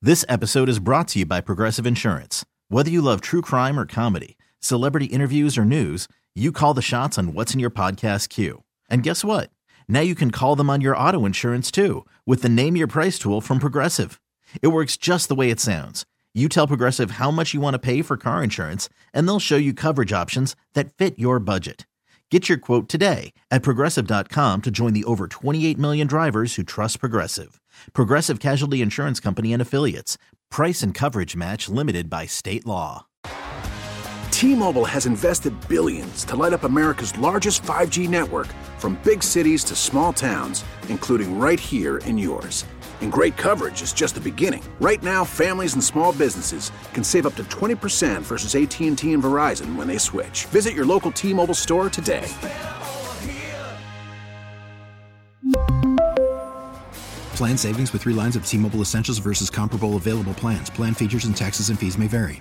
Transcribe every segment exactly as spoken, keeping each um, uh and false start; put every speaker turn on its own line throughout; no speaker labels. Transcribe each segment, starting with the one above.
This episode is brought to you by Progressive Insurance. Whether you love true crime or comedy, celebrity interviews or news, you call the shots on what's in your podcast queue. And guess what? Now you can call them on your auto insurance too with the Name Your Price tool from Progressive. It works just the way it sounds. You tell Progressive how much you want to pay for car insurance, and they'll show you coverage options that fit your budget. Get your quote today at Progressive dot com to join the over twenty-eight million drivers who trust Progressive. Progressive Casualty Insurance Company and Affiliates. Price and coverage match limited by state law.
T-Mobile has invested billions to light up America's largest five G network, from big cities to small towns, including right here in yours. And great coverage is just the beginning. Right now, families and small businesses can save up to twenty percent versus A T and T and Verizon when they switch. Visit your local T-Mobile store today.
Plan savings with three lines of T-Mobile Essentials versus comparable available plans. Plan features and taxes and fees may vary.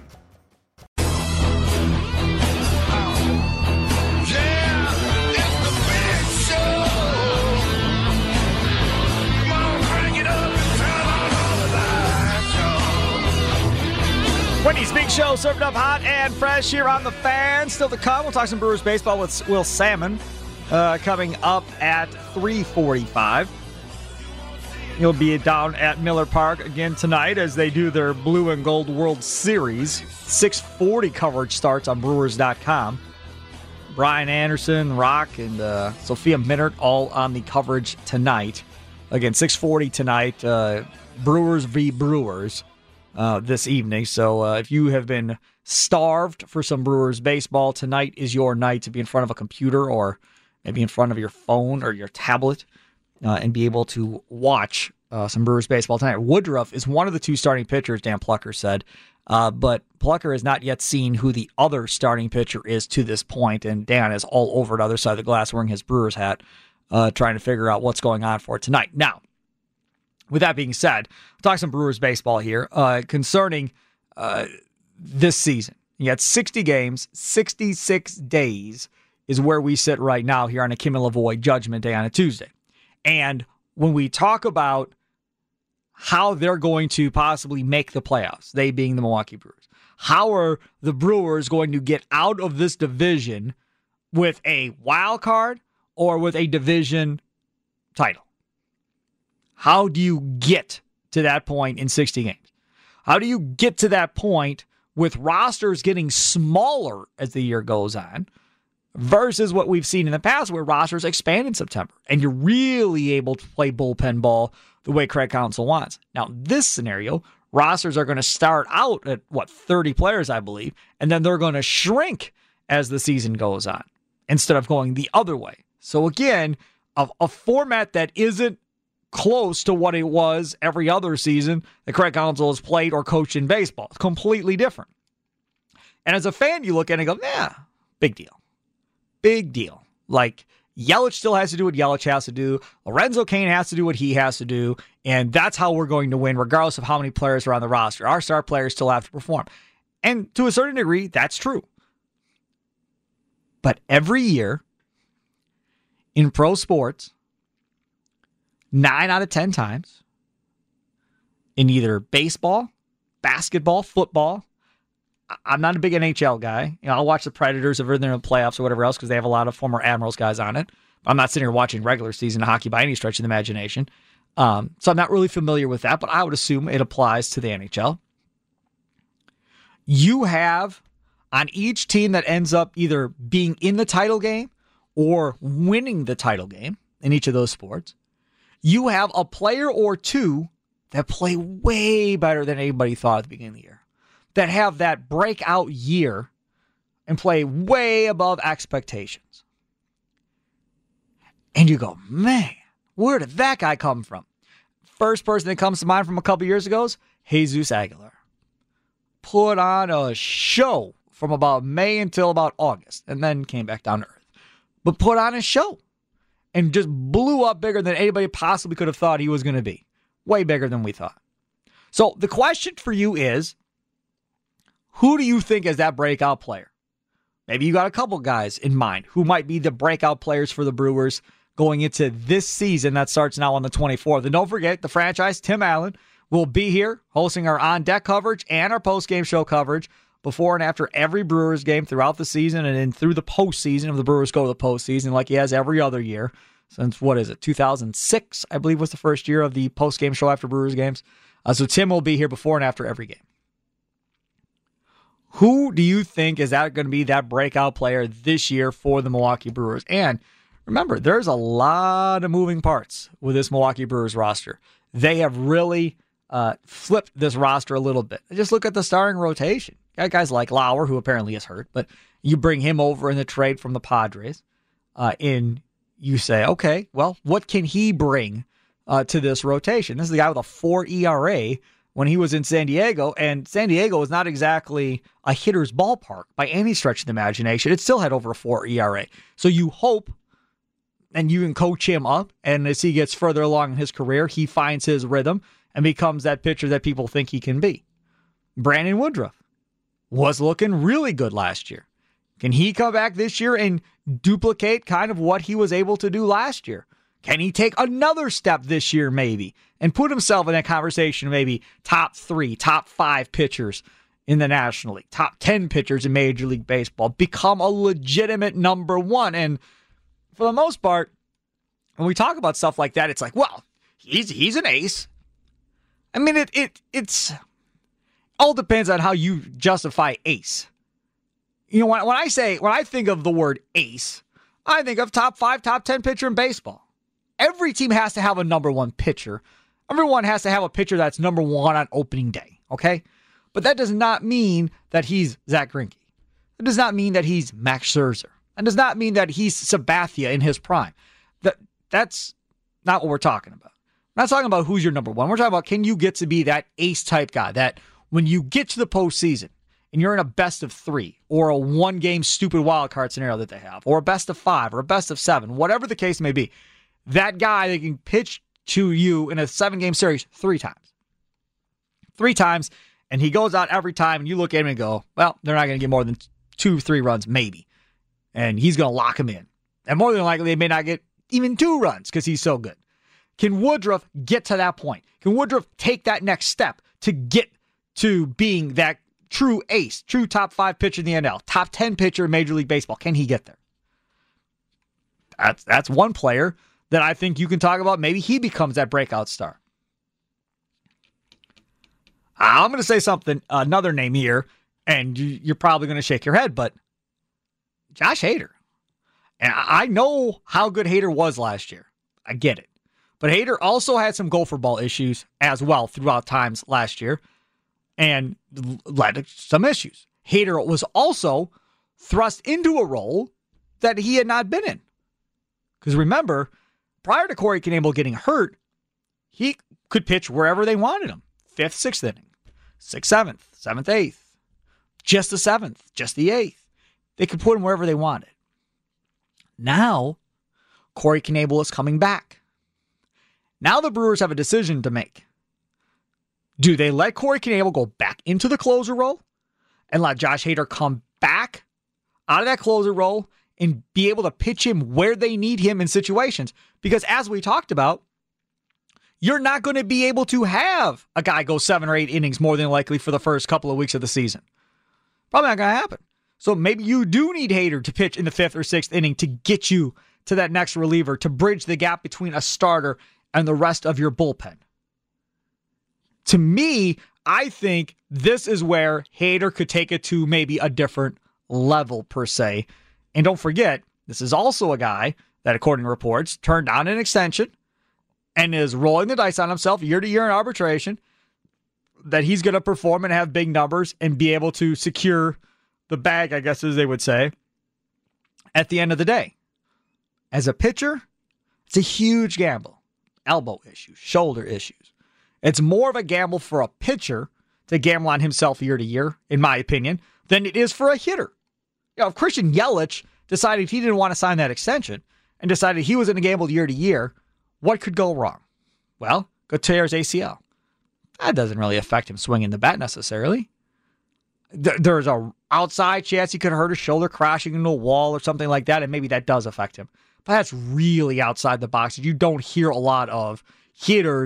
Wendy's Big Show, serving up hot and fresh here on the Fan. Still to come, we'll talk some Brewers baseball with Will Salmon uh, coming up at three forty-five. He'll be down at Miller Park again tonight as they do their Blue and Gold World Series. six forty coverage starts on Brewers dot com. Brian Anderson, Rock, and uh, Sophia Minert all on the coverage tonight. Again, six forty tonight, uh, Brewers v. Brewers. Uh, this evening. So uh, if you have been starved for some Brewers baseball, tonight is your night to be in front of a computer or maybe in front of your phone or your tablet uh, and be able to watch uh, some Brewers baseball tonight. Woodruff is one of the two starting pitchers, Dan Plucker said, uh, but Plucker has not yet seen who the other starting pitcher is to this point, and Dan is all over the other side of the glass wearing his Brewers hat, uh, trying to figure out what's going on for tonight. Now, with that being said, we'll talk some Brewers baseball here uh, concerning uh, this season. You got sixty games, sixty-six days is where we sit right now here on a Kim and Lavoie Judgment Day on a Tuesday. And when we talk about how they're going to possibly make the playoffs, they being the Milwaukee Brewers, how are the Brewers going to get out of this division with a wild card or with a division title? How do you get to that point in sixty games? How do you get to that point with rosters getting smaller as the year goes on versus what we've seen in the past where rosters expand in September and you're really able to play bullpen ball the way Craig Counsell wants? Now, this scenario, rosters are going to start out at, what, thirty players, I believe, and then they're going to shrink as the season goes on instead of going the other way. So again, a, a format that isn't close to what it was every other season that Craig Counsell has played or coached in baseball. It's completely different. And as a fan, you look at it and go, yeah, big deal. Big deal. Like, Yelich still has to do what Yelich has to do. Lorenzo Cain has to do what he has to do. And that's how we're going to win, regardless of how many players are on the roster. Our star players still have to perform. And to a certain degree, that's true. But every year in pro sports, Nine out of ten times in either baseball, basketball, football. I'm not a big N H L guy. You know, I'll watch the Predators if they're in the playoffs or whatever else because they have a lot of former Admirals guys on it. I'm not sitting here watching regular season hockey by any stretch of the imagination. Um, so I'm not really familiar with that, but I would assume it applies to the N H L. You have on each team that ends up either being in the title game or winning the title game in each of those sports, you have a player or two that play way better than anybody thought at the beginning of the year, that have that breakout year and play way above expectations. And you go, man, where did that guy come from? First person that comes to mind from a couple years ago is Jesus Aguilar. Put on a show from about May until about August, and then came back down to earth. But put on a show. And just blew up bigger than anybody possibly could have thought he was going to be. Way bigger than we thought. So the question for you is, who do you think is that breakout player? Maybe you got a couple guys in mind who might be the breakout players for the Brewers going into this season that starts now on the twenty-fourth. And don't forget, the franchise, Tim Allen, will be here hosting our on-deck coverage and our post-game show coverage before and after every Brewers game throughout the season and then through the postseason if the Brewers go to the postseason like he has every other year since, what is it, two thousand six, I believe was the first year of the post-game show after Brewers games. Uh, so Tim will be here before and after every game. Who do you think is that going to be that breakout player this year for the Milwaukee Brewers? And remember, there's a lot of moving parts with this Milwaukee Brewers roster. They have really uh, flipped this roster a little bit. Just look at the starting rotation. Got guys like Lauer, who apparently is hurt, but you bring him over in the trade from the Padres. Uh, in you say, okay, well, what can he bring uh, to this rotation? This is the guy with a four E R A when he was in San Diego, and San Diego is not exactly a hitter's ballpark by any stretch of the imagination. It still had over a four E R A. So you hope, and you can coach him up, and as he gets further along in his career, he finds his rhythm and becomes that pitcher that people think he can be. Brandon Woodruff was looking really good last year. Can he come back this year and duplicate kind of what he was able to do last year? Can he take another step this year maybe and put himself in that conversation, maybe top three, top five pitchers in the National League, top ten pitchers in Major League Baseball, become a legitimate number one? And for the most part, when we talk about stuff like that, it's like, well, he's he's an ace. I mean, it it it's all depends on how you justify ace. You know, when, when I say, when I think of the word ace, I think of top five, top ten pitcher in baseball. Every team has to have a number one pitcher. Everyone has to have a pitcher that's number one on opening day, okay? But that does not mean that he's Zach Greinke. It does not mean that he's Max Scherzer. It does not mean that he's Sabathia in his prime. That That's not what we're talking about. We're not talking about who's your number one. We're talking about, can you get to be that ace-type guy that when you get to the postseason and you're in a best of three or a one-game stupid wild card scenario that they have, or a best of five or a best of seven, whatever the case may be, that guy that can pitch to you in a seven-game series three times. Three times, and he goes out every time, and you look at him and go, well, they're not going to get more than two, three runs, maybe. And he's going to lock him in. And more than likely, they may not get even two runs because he's so good. Can Woodruff get to that point? Can Woodruff take that next step to get to being that true ace, true top five pitcher in the N L, top ten pitcher in Major League Baseball? Can he get there? That's, that's one player that I think you can talk about. Maybe he becomes that breakout star. I'm going to say something, another name here, and you're probably going to shake your head, but Josh Hader. And I know how good Hader was last year. I get it. But Hader also had some gopher ball issues as well throughout times last year and led to some issues. Hader was also thrust into a role that he had not been in. Because remember, prior to Corey Knebel getting hurt, he could pitch wherever they wanted him. Fifth, sixth inning, sixth, seventh, seventh, eighth, just the seventh, just the eighth. They could put him wherever they wanted. Now, Corey Knebel is coming back. Now the Brewers have a decision to make. Do they let Corey Knebel go back into the closer role and let Josh Hader come back out of that closer role and be able to pitch him where they need him in situations? Because as we talked about, you're not going to be able to have a guy go seven or eight innings more than likely for the first couple of weeks of the season. Probably not going to happen. So maybe you do need Hader to pitch in the fifth or sixth inning to get you to that next reliever, to bridge the gap between a starter and the rest of your bullpen. To me, I think this is where Hader could take it to maybe a different level per se. And don't forget, this is also a guy that, according to reports, turned down an extension and is rolling the dice on himself year to year in arbitration, that he's going to perform and have big numbers and be able to secure the bag, I guess as they would say, at the end of the day. As a pitcher, it's a huge gamble. Elbow issues, shoulder issues. It's more of a gamble for a pitcher to gamble on himself year to year, in my opinion, than it is for a hitter. You know, if Christian Yelich decided he didn't want to sign that extension and decided he was going to gamble year to year, what could go wrong? Well, go tear his A C L. That doesn't really affect him swinging the bat necessarily. There's a outside chance he could hurt his shoulder crashing into a wall or something like that, and maybe that does affect him. But that's really outside the box. You don't hear a lot of hitters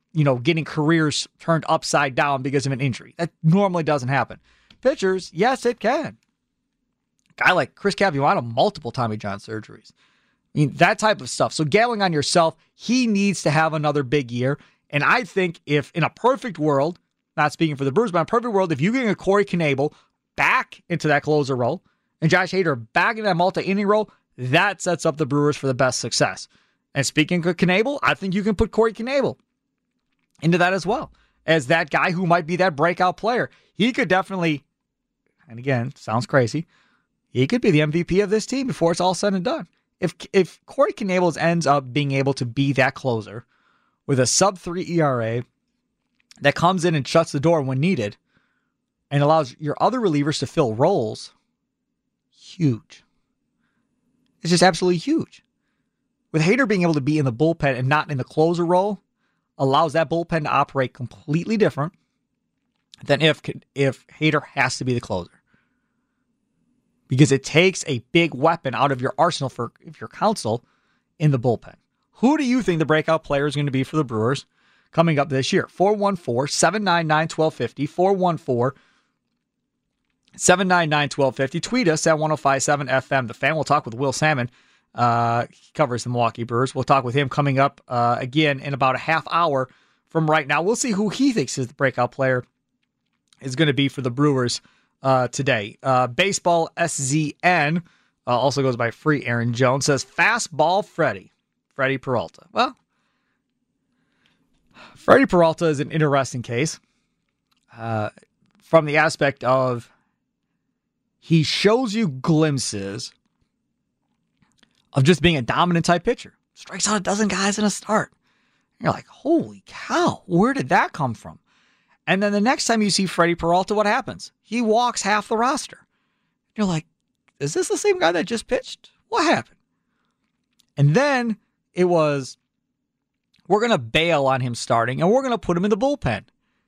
you know, getting careers turned upside down because of an injury. That normally doesn't happen. Pitchers, yes, it can. Guy like Chris Capuano, multiple Tommy John surgeries. I mean, that type of stuff. So gambling on yourself, he needs to have another big year. And I think if in a perfect world, not speaking for the Brewers, but in a perfect world, if you get a Corey Knebel back into that closer role and Josh Hader back in that multi-inning role, that sets up the Brewers for the best success. And speaking of Knebel, I think you can put Corey Knebel into that as well as that guy who might be that breakout player. He could definitely, and again, sounds crazy, he could be the M V P of this team before it's all said and done. If if Corey Knebel ends up being able to be that closer with a sub three E R A that comes in and shuts the door when needed and allows your other relievers to fill roles, huge. It's just absolutely huge. With Hader being able to be in the bullpen and not in the closer role, allows that bullpen to operate completely different than if, if Hader has to be the closer. Because it takes a big weapon out of your arsenal for if your counsel in the bullpen. Who do you think the breakout player is going to be for the Brewers coming up this year? four one four, seven nine nine, one two five zero, four one four, seven nine nine, one two five zero. Tweet us at one oh five seven F M. The Fan. We'll talk with Will Salmon. Uh, he covers the Milwaukee Brewers. We'll talk with him coming up uh, again in about a half hour from right now. We'll see who he thinks is the breakout player is going to be for the Brewers uh, today. Uh, Baseball S Z N uh, also goes by Free Aaron Jones. Says fastball Freddie. Freddie Peralta. Well, Freddie Peralta is an interesting case uh, from the aspect of he shows you glimpses of just being a dominant type pitcher. Strikes out a dozen guys in a start. You're like, holy cow, where did that come from? And then the next time you see Freddie Peralta, what happens? He walks half the roster. You're like, is this the same guy that just pitched? What happened? And then it was, we're going to bail on him starting, and we're going to put him in the bullpen.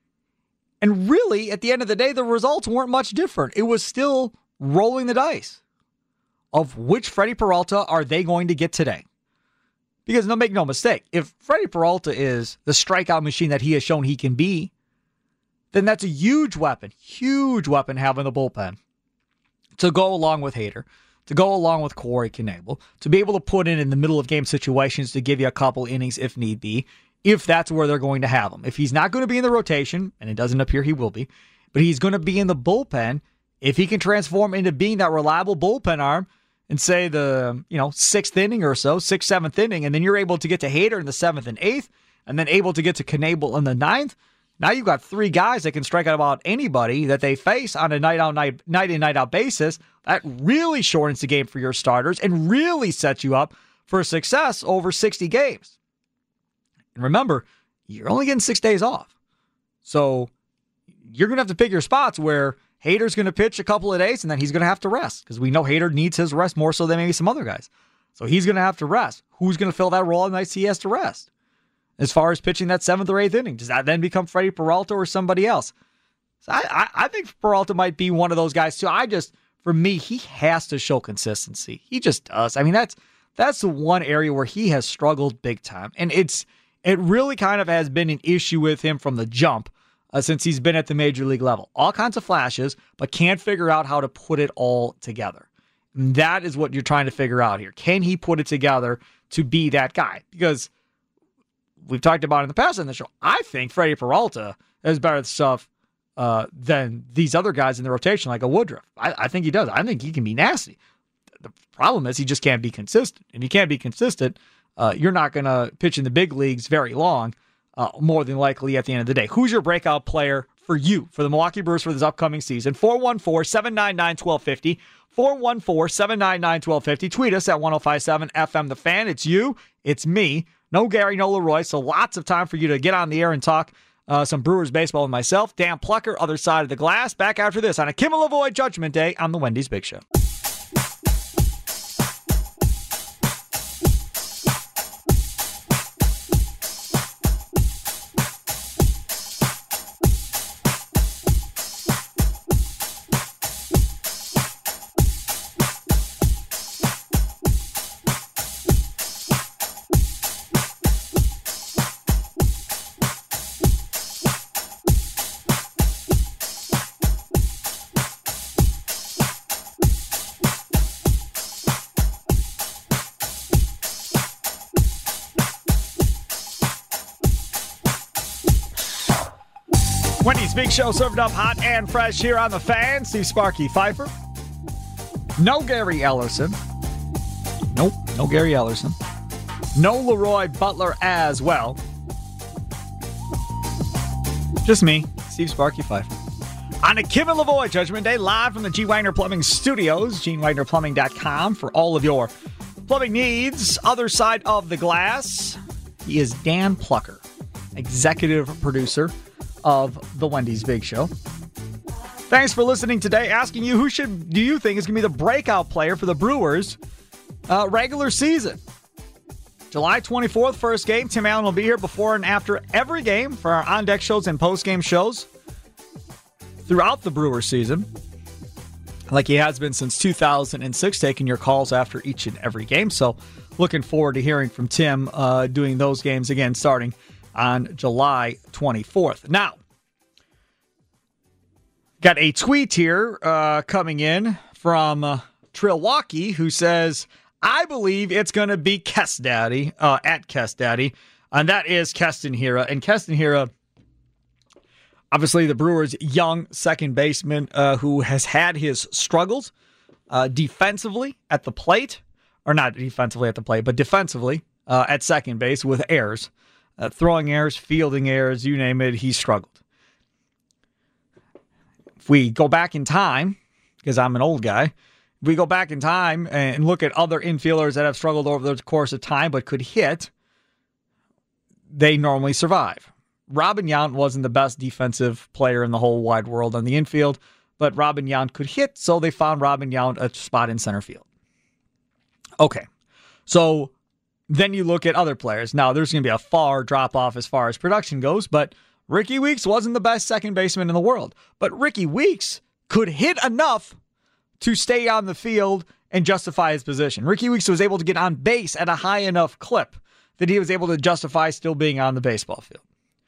And really, at the end of the day, the results weren't much different. It was still rolling the dice of which Freddie Peralta are they going to get today. Because no, make no mistake, if Freddie Peralta is the strikeout machine that he has shown he can be, then that's a huge weapon, huge weapon having the bullpen to go along with Hader, to go along with Corey Knebel, to be able to put in in the middle of game situations to give you a couple innings if need be, if that's where they're going to have him. If he's not going to be in the rotation, and it doesn't appear he will be, but he's going to be in the bullpen, if he can transform into being that reliable bullpen arm and say the, you know, sixth inning or so, sixth, seventh inning, and then you're able to get to Hader in the seventh and eighth, and then able to get to Knebel in the ninth, now you've got three guys that can strike out about anybody that they face on a night out, night, night in, night out basis. That really shortens the game for your starters and really sets you up for success over sixty games. And remember, you're only getting six days off. So you're going to have to pick your spots where Hader's going to pitch a couple of days and then he's going to have to rest because we know Hader needs his rest more so than maybe some other guys. So he's going to have to rest. Who's going to fill that role on nights he has to rest? As far as pitching that seventh or eighth inning, does that then become Freddie Peralta or somebody else? So I, I, I think Peralta might be one of those guys too. I just, for me, he has to show consistency. He just does. I mean, that's that's the one area where he has struggled big time. And it's it really kind of has been an issue with him from the jump uh, since he's been at the major league level. All kinds of flashes, but can't figure out how to put it all together. And that is what you're trying to figure out here. Can he put it together to be that guy? Because we've talked about in the past on the show, I think Freddie Peralta has better stuff uh, than these other guys in the rotation, like a Woodruff. I, I think he does. I think he can be nasty. The problem is he just can't be consistent. And he can't be consistent, uh, you're not going to pitch in the big leagues very long, uh, more than likely at the end of the day. Who's your breakout player for you, for the Milwaukee Brewers for this upcoming season? four one four, seven nine nine, one two five zero. four one four, seven nine nine, one two five zero. Tweet us at one oh five seven F M The Fan. It's you. It's me. No Gary, no Leroy, so lots of time for you to get on the air and talk uh, some Brewers baseball with myself, Dan Plucker, other side of the glass. Back after this on a Kimmel Lavoie Judgment Day on the Wendy's Big Show. Wendy's Big Show served up hot and fresh here on the Fan. Steve Sparky Pfeiffer. No Gary Ellerson. Nope, no Gary Ellerson. No Leroy Butler as well. Just me, Steve Sparky Pfeiffer. On a Kim and Lavoie Judgment Day, live from the G. Wagner Plumbing Studios, gene wagner plumbing dot com for all of your plumbing needs. Other side of the glass, he is Dan Plucker, executive producer of the Wendy's Big Show. Thanks for listening today. Asking you, who should do you think is going to be the breakout player for the Brewers uh, regular season? July twenty-fourth, first game. Tim Allen will be here before and after every game for our on-deck shows and post-game shows throughout the Brewer season, like he has been since two thousand six, taking your calls after each and every game. So looking forward to hearing from Tim uh, doing those games again starting on July twenty-fourth. Now, got a tweet here uh, coming in from uh, Trilwaukee, who says, I believe it's going to be Kest Daddy, uh, at Kest Daddy, and that is Keston Hiura. And Keston Hiura, obviously the Brewers' young second baseman uh, who has had his struggles uh, defensively at the plate, or not defensively at the plate, but defensively uh, at second base with errors. Uh, throwing errors, fielding errors, you name it, he struggled. If we go back in time, because I'm an old guy, if we go back in time and look at other infielders that have struggled over the course of time but could hit, they normally survive. Robin Yount wasn't the best defensive player in the whole wide world on the infield, but Robin Yount could hit, so they found Robin Yount a spot in center field. Okay, so then you look at other players. Now, there's going to be a far drop-off as far as production goes, but Ricky Weeks wasn't the best second baseman in the world. But Ricky Weeks could hit enough to stay on the field and justify his position. Ricky Weeks was able to get on base at a high enough clip that he was able to justify still being on the baseball field.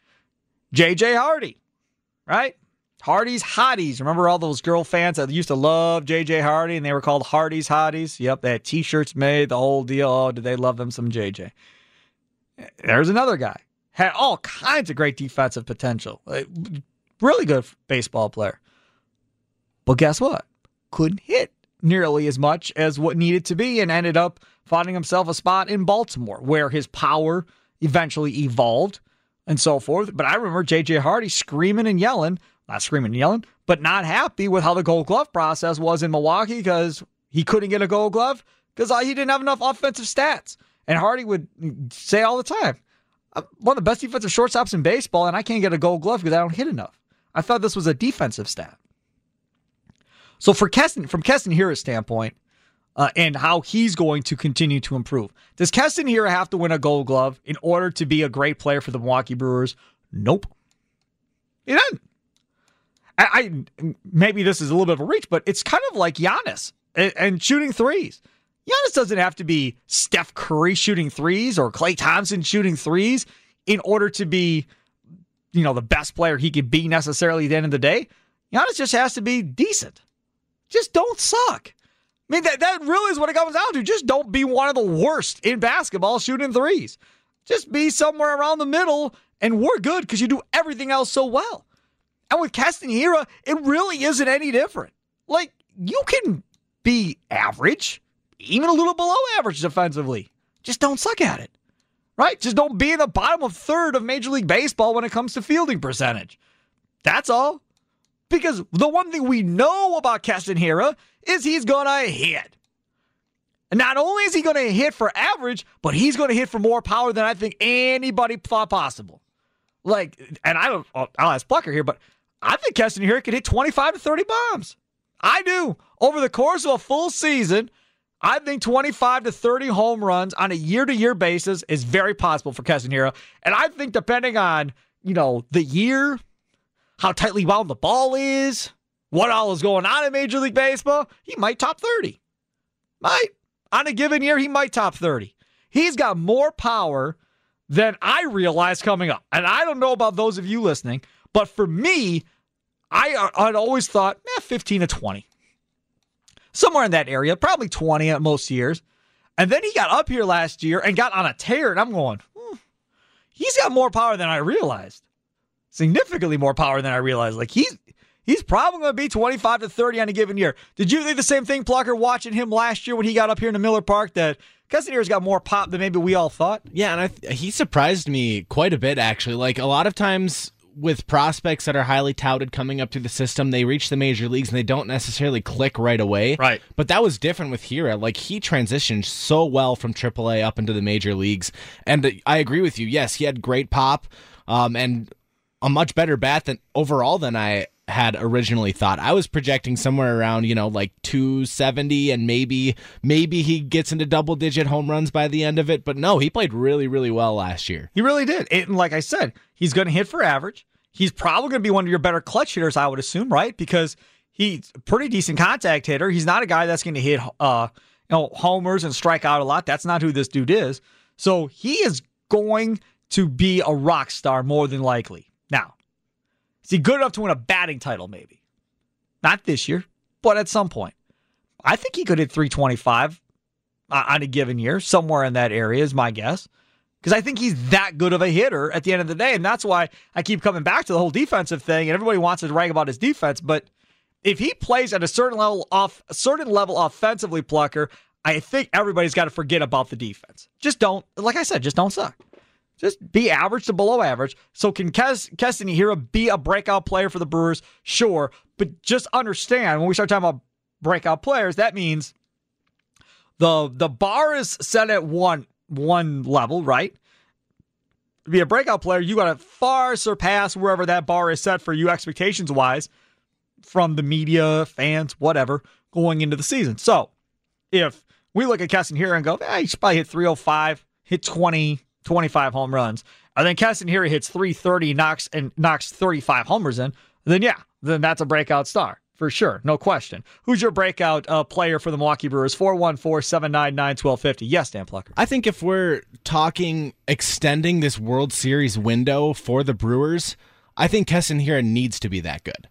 J J Hardy, right? Hardy's Hotties. Remember all those girl fans that used to love J J Hardy and they were called Hardy's Hotties? Yep, they had t-shirts made, the whole deal. Oh, did they love them some J J? There's another guy. Had all kinds of great defensive potential. Really good baseball player. But guess what? Couldn't hit nearly as much as what needed to be and ended up finding himself a spot in Baltimore where his power eventually evolved and so forth. But I remember J J Hardy screaming and yelling, not screaming and yelling, but not happy with how the Gold Glove process was in Milwaukee because he couldn't get a Gold Glove because he didn't have enough offensive stats. And Hardy would say all the time, I'm one of the best defensive shortstops in baseball, and I can't get a Gold Glove because I don't hit enough. I thought this was a defensive stat. So for Keston, from Keston Hiura's standpoint, uh, and how he's going to continue to improve, does Keston Hiura have to win a Gold Glove in order to be a great player for the Milwaukee Brewers? Nope. He doesn't. I, I maybe this is a little bit of a reach, but it's kind of like Giannis and, and shooting threes. Giannis doesn't have to be Steph Curry shooting threes or Klay Thompson shooting threes in order to be, you know, the best player he could be necessarily at the end of the day. Giannis just has to be decent. Just don't suck. I mean, that, that really is what it comes down to. Just don't be one of the worst in basketball shooting threes. Just be somewhere around the middle, and we're good because you do everything else so well. And with Keston Hiura, it really isn't any different. Like, you can be average, even a little below average defensively. Just don't suck at it, right? Just don't be in the bottom of third of Major League Baseball when it comes to fielding percentage. That's all. Because the one thing we know about Keston Hiura is he's going to hit. And not only is he going to hit for average, but he's going to hit for more power than I think anybody thought possible. Like, and I don't, I'll ask Plucker here, but I think Keston Hiura could hit twenty-five to thirty bombs. I do. Over the course of a full season, I think twenty-five to thirty home runs on a year-to-year basis is very possible for Keston Hiura. And I think depending on, you know, the year, how tightly wound the ball is, what all is going on in Major League Baseball, he might top thirty. Might. On a given year, he might top thirty. He's got more power than I realized coming up. And I don't know about those of you listening, but for me, I, I'd always thought, eh, fifteen to twenty. Somewhere in that area, probably twenty at most years. And then he got up here last year and got on a tear, and I'm going, hmm, he's got more power than I realized. significantly more power than I realized. Like, he's he's probably going to be twenty-five to thirty on a given year. Did you think the same thing, Plucker, watching him last year when he got up here in the Miller Park, that Keston Hiura's got more pop than maybe we all thought?
Yeah, and I, he surprised me quite a bit, actually. Like, a lot of times with prospects that are highly touted coming up through the system, they reach the major leagues and they don't necessarily click right away.
Right.
But that was different with Hiura. Like, he transitioned so well from triple A up into the major leagues. And I agree with you. Yes, he had great pop um, and a much better bat than overall than I had originally thought. I was projecting somewhere around, you know, like two seventy, and maybe maybe he gets into double-digit home runs by the end of it. But no, he played really, really well last year.
He really did. And like I said, he's going to hit for average. He's probably going to be one of your better clutch hitters, I would assume, right? Because he's a pretty decent contact hitter. He's not a guy that's going to hit uh, you know, homers and strike out a lot. That's not who this dude is. So he is going to be a rock star more than likely. Now, is he good enough to win a batting title? Maybe. Not this year, but at some point. I think he could hit three twenty-five on a given year. Somewhere in that area is my guess. Because I think he's that good of a hitter at the end of the day. And that's why I keep coming back to the whole defensive thing. And everybody wants to rag about his defense. But if he plays at a certain level off a certain level offensively, Plucker, I think everybody's got to forget about the defense. Just don't, like I said, just don't suck. Just be average to below average. So can Kes, Keston Hiura be a breakout player for the Brewers? Sure. But just understand, when we start talking about breakout players, that means the the bar is set at one one level, right? To be a breakout player, you got to far surpass wherever that bar is set for you expectations-wise from the media, fans, whatever, going into the season. So if we look at Keston Hiura and go, eh, he should probably hit three oh five, hit twenty, twenty-five home runs, and then Keston Hiura hits three thirty, knocks and knocks thirty-five homers in, then yeah, then that's a breakout star. For sure, no question. Who's your breakout uh, player for the Milwaukee Brewers? four one four, seven nine nine, one two five zero. Yes, Dan Plucker.
I think if we're talking extending this World Series window for the Brewers, I think Keston Hiura needs to be that good.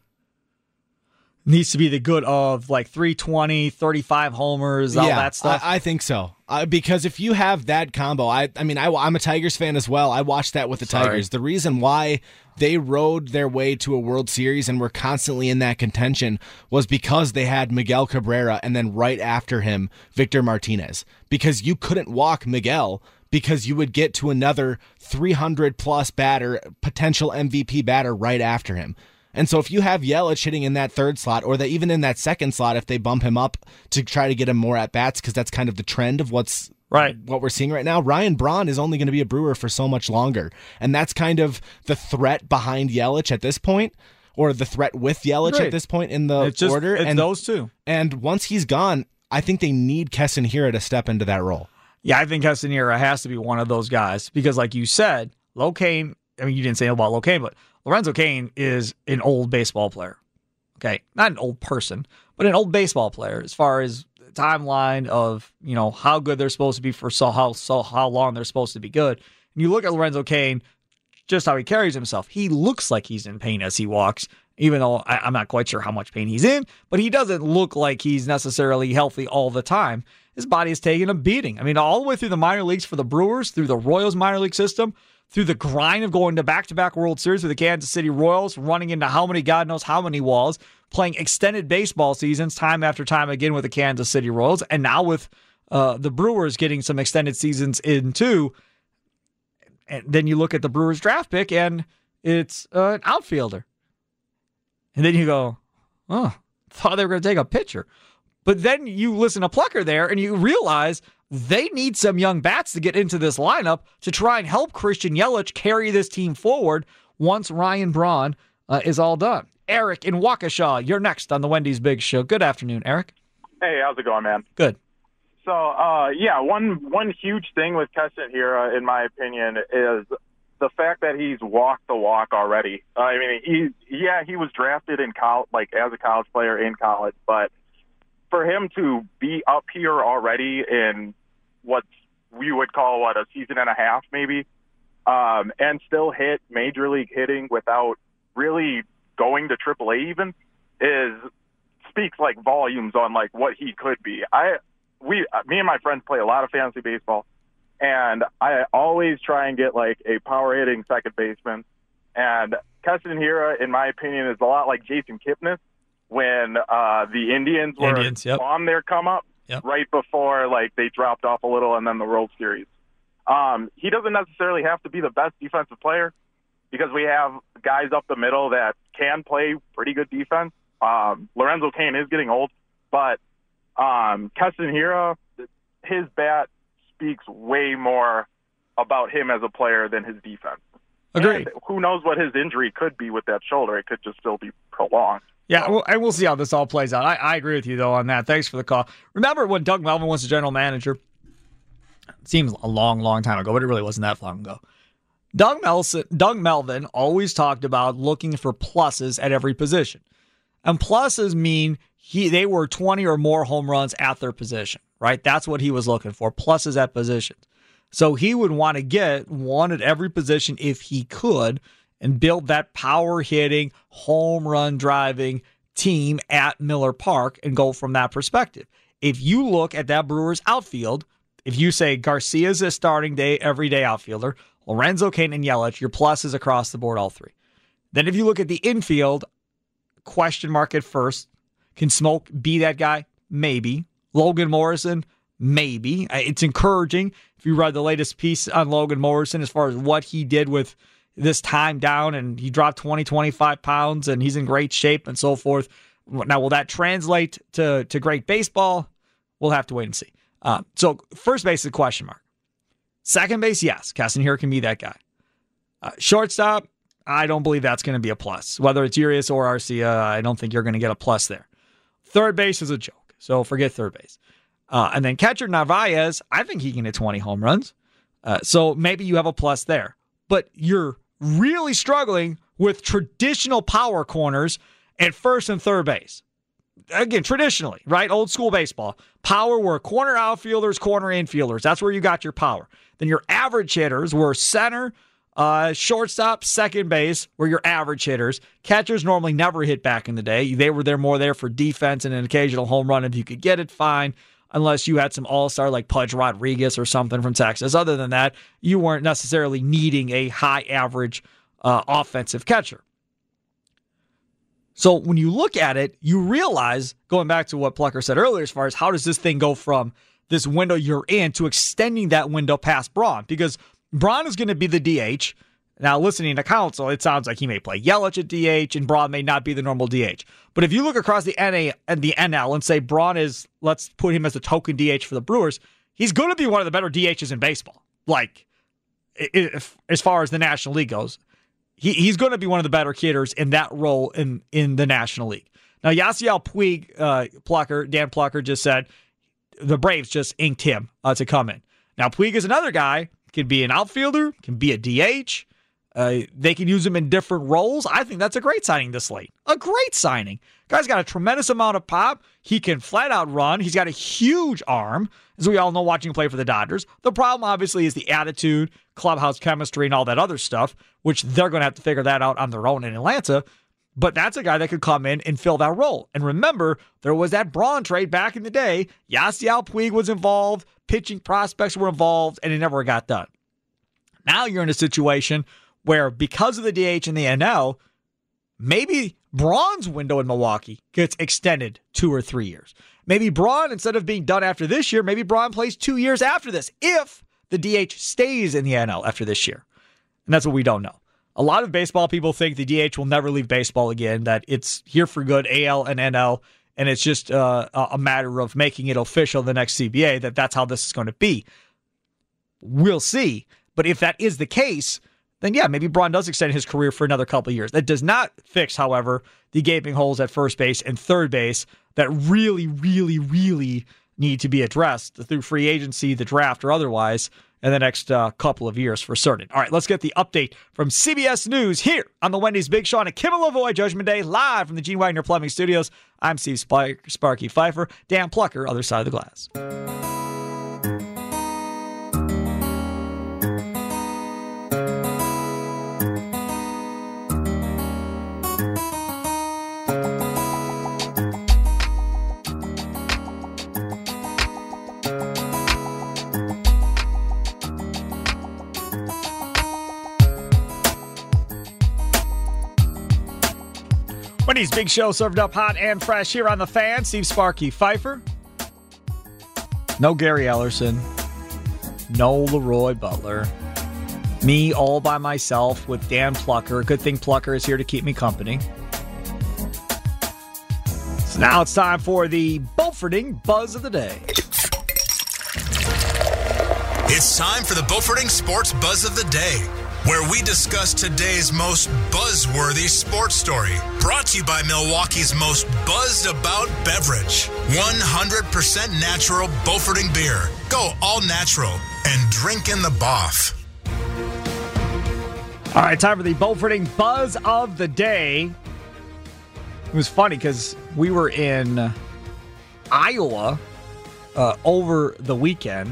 Needs to be the good of like three twenty, thirty-five homers, all
yeah,
that stuff?
I, I think so. Uh, because if you have that combo, I I mean, I, I'm a Tigers fan as well. I watched that with the
Sorry.
Tigers. The reason why they rode their way to a World Series and were constantly in that contention was because they had Miguel Cabrera and then right after him, Victor Martinez. Because you couldn't walk Miguel because you would get to another three hundred plus batter, potential M V P batter right after him. And so if you have Yelich hitting in that third slot, or that even in that second slot, if they bump him up to try to get him more at bats, because that's kind of the trend of what's
right,
what we're seeing right now, Ryan Braun is only going to be a Brewer for so much longer. And that's kind of the threat behind Yelich at this point, or the threat with Yelich
right.
at this point in the
it's just,
order.
It's
and
those two.
And once he's gone, I think they need Keston Hiura to step into that role.
Yeah, I think Keston Hiura has to be one of those guys because, like you said, Locaine, I mean, you didn't say about Locaine, but Lorenzo Cain is an old baseball player. Okay, not an old person, but an old baseball player as far as the timeline of, you know, how good they're supposed to be for so how so how long they're supposed to be good. And you look at Lorenzo Cain, just how he carries himself. He looks like he's in pain as he walks, even though I, I'm not quite sure how much pain he's in, but he doesn't look like he's necessarily healthy all the time. His body is taking a beating. I mean, all the way through the minor leagues for the Brewers, through the Royals minor league system, through the grind of going to back-to-back World Series with the Kansas City Royals, running into how many, God knows how many walls, playing extended baseball seasons time after time again with the Kansas City Royals, and now with uh, the Brewers getting some extended seasons in too. And then you look at the Brewers draft pick, and it's uh, an outfielder. And then you go, oh, thought they were going to take a pitcher. But then you listen to Plucker there, and you realize they need some young bats to get into this lineup to try and help Christian Yelich carry this team forward once Ryan Braun uh, is all done. Eric in Waukesha, you're next on the Wendy's Big Show. Good afternoon, Eric.
Hey, how's it going, man?
Good.
So, uh, yeah, one one huge thing with Keston Hiura, in my opinion, is the fact that he's walked the walk already. Uh, I mean, he yeah, he was drafted in college, like as a college player in college, but for him to be up here already in what we would call, what, a season and a half maybe, um, and still hit major league hitting without really going to triple A even, is speaks like volumes on like what he could be. I, we, me and my friends play a lot of fantasy baseball, and I always try and get like a power hitting second baseman And Keston Hiura, in my opinion, is a lot like Jason Kipnis when uh, the Indians were
Indians, yep.
on their come up
yep.
right before like they dropped off a little and then the World Series. Um, he doesn't necessarily have to be the best defensive player because we have guys up the middle that can play pretty good defense. Um, Lorenzo Cain is getting old, but um, Keston Hiura, his bat speaks way more about him as a player than his defense.
Agreed.
And who knows what his injury could be with that shoulder? It could just still be prolonged.
Yeah, well, and we'll see how this all plays out. I, I agree with you, though, on that. Thanks for the call. Remember when Doug Melvin was the general manager? It seems a long, long time ago, but it really wasn't that long ago. Doug, Melson, Doug Melvin always talked about looking for pluses at every position. And pluses mean he they were twenty or more home runs at their position, right? That's what he was looking for, pluses at positions. So he would want to get one at every position if he could and build that power-hitting, home run driving team at Miller Park and go from that perspective. If you look at that Brewers outfield, if you say Garcia's a starting day, everyday outfielder, Lorenzo Cain and Yelich, your pluses across the board, all three. Then if you look at the infield, question mark at first. Can Smoke be that guy? Maybe. Logan Morrison? Maybe. It's encouraging if you read the latest piece on Logan Morrison as far as what he did with this time down, and he dropped twenty, twenty-five pounds, and he's in great shape and so forth. Now, will that translate to, to great baseball? We'll have to wait and see. Um, so first base is a question mark. Second base, yes. Keston Hiura can be that guy. Uh, shortstop, I don't believe that's going to be a plus. Whether it's Urias or Arcia, I don't think you're going to get a plus there. Third base is a joke, so forget third base. Uh, and then catcher Narvaez, I think he can hit twenty home runs. Uh, so maybe you have a plus there. But you're really struggling with traditional power corners at first and third base. Again, traditionally, right? Old school baseball. Power were corner outfielders, corner infielders. That's where you got your power. Then your average hitters were center, uh, shortstop, second base, were your average hitters. Catchers normally never hit back in the day. They were there more there for defense and an occasional home run. If you could get it, fine. Unless you had some all-star like Pudge Rodriguez or something from Texas. Other than that, you weren't necessarily needing a high-average uh, offensive catcher. So when you look at it, you realize, going back to what Plucker said earlier, as far as how does this thing go from this window you're in to extending that window past Braun? Because Braun is going to be the D H. Now, listening to counsel, it sounds like he may play Yelich at D H and Braun may not be the normal D H. But if you look across the N A and the N L and say Braun is, let's put him as a token D H for the Brewers, he's going to be one of the better D Hs in baseball. Like, if, as far as the National League goes, he, he's going to be one of the better hitters in that role in, in the National League. Now, Yasiel Puig, uh, Plucker, Dan Plucker just said the Braves just inked him uh, to come in. Now, Puig is another guy, can be an outfielder, can be a D H. Uh, they can use him in different roles. I think that's a great signing this late. A great signing. Guy's got a tremendous amount of pop. He can flat out run. He's got a huge arm, as we all know watching him play for the Dodgers. The problem, obviously, is the attitude, clubhouse chemistry, and all that other stuff, which they're going to have to figure that out on their own in Atlanta. But that's a guy that could come in and fill that role. And remember, there was that Braun trade back in the day. Yasiel Puig was involved. Pitching prospects were involved, and it never got done. Now you're in a situation where because of the D H and the N L, maybe Braun's window in Milwaukee gets extended two or three years. Maybe Braun, instead of being done after this year, maybe Braun plays two years after this if the D H stays in the N L after this year. And that's what we don't know. A lot of baseball people think the D H will never leave baseball again, that it's here for good, A L and N L, and it's just uh, a matter of making it official the next C B A, that that's how this is going to be. We'll see. But if that is the case, then yeah, maybe Braun does extend his career for another couple of years. That does not fix, however, the gaping holes at first base and third base that really, really, really need to be addressed through free agency, the draft, or otherwise in the next uh, couple of years for certain. All right, let's get the update from C B S News here on the Wendy's Big Show and Kimmel Lavoie Judgment Day, live from the Gene Wagner Plumbing Studios. I'm Steve Spark- Sparky Pfeiffer, Dan Plucker, other side of the glass. Moody's Big Show served up hot and fresh here on The Fan. Steve Sparky Pfeiffer. No Gary Ellerson. No Leroy Butler. Me all by myself with Dan Plucker. Good thing Plucker is here to keep me company. So now it's time for the Beauforting Buzz of the Day.
It's time for the Beauforting Sports Buzz of the Day, where we discuss today's most buzzworthy sports story. Brought to you by Milwaukee's most buzzed about beverage. one hundred percent natural Beauforting beer. Go all natural and drink in the Boff.
All right, time for the Beauforting Buzz of the Day. It was funny because we were in Iowa uh, over the weekend.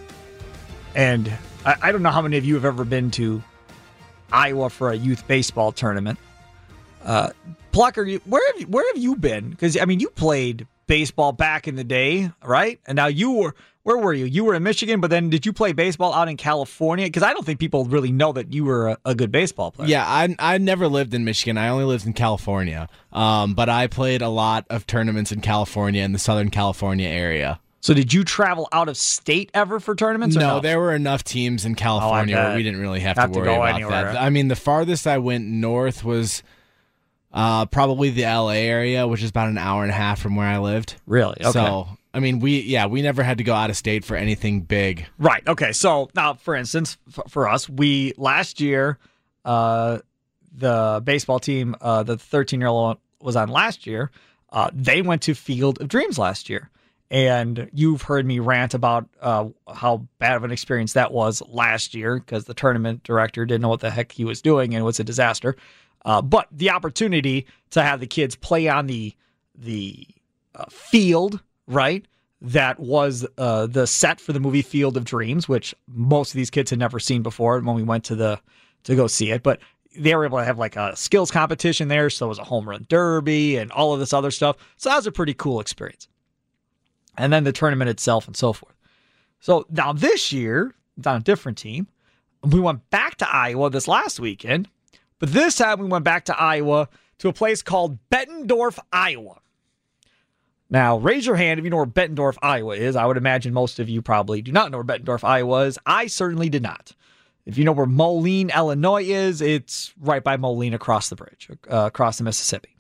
And I, I don't know how many of you have ever been to Iowa for a youth baseball tournament. Uh, Plucker, where have you, where have you been? Because, I mean, you played baseball back in the day, right? And now you were, where were you? You were in Michigan, but then did you play baseball out in California? Because I don't think people really know that you were a, a good baseball player.
Yeah, I I never lived in Michigan. I only lived in California. Um, but I played a lot of tournaments in California, in the Southern California area.
So did you travel out of state ever for tournaments? Or no,
no, there were enough teams in California
oh,
where we didn't really have,
have
to worry
to
about
anywhere.
that. I mean, the farthest I went north was uh, probably the L A area, which is about an hour and a half from where I lived.
Really? Okay.
So, I mean, we yeah, we never had to go out of state for anything big.
Right. Okay. So now, for instance, f- for us, we last year, uh, the baseball team, uh, the thirteen-year-old was on last year. Uh, they went to Field of Dreams last year. And you've heard me rant about uh, how bad of an experience that was last year because the tournament director didn't know what the heck he was doing and it was a disaster. Uh, but the opportunity to have the kids play on the the uh, field, right, that was uh, the set for the movie Field of Dreams, which most of these kids had never seen before when we went to the to go see it. But they were able to have like a skills competition there, so it was a home run derby and all of this other stuff. So that was a pretty cool experience. And then the tournament itself and so forth. So now this year, it's on a different team. We went back to Iowa this last weekend, but this time we went back to Iowa to a place called Bettendorf, Iowa. Now, raise your hand if you know where Bettendorf, Iowa is. I would imagine most of you probably do not know where Bettendorf, Iowa is. I certainly did not. If you know where Moline, Illinois is, it's right by Moline across the bridge, uh, across the Mississippi.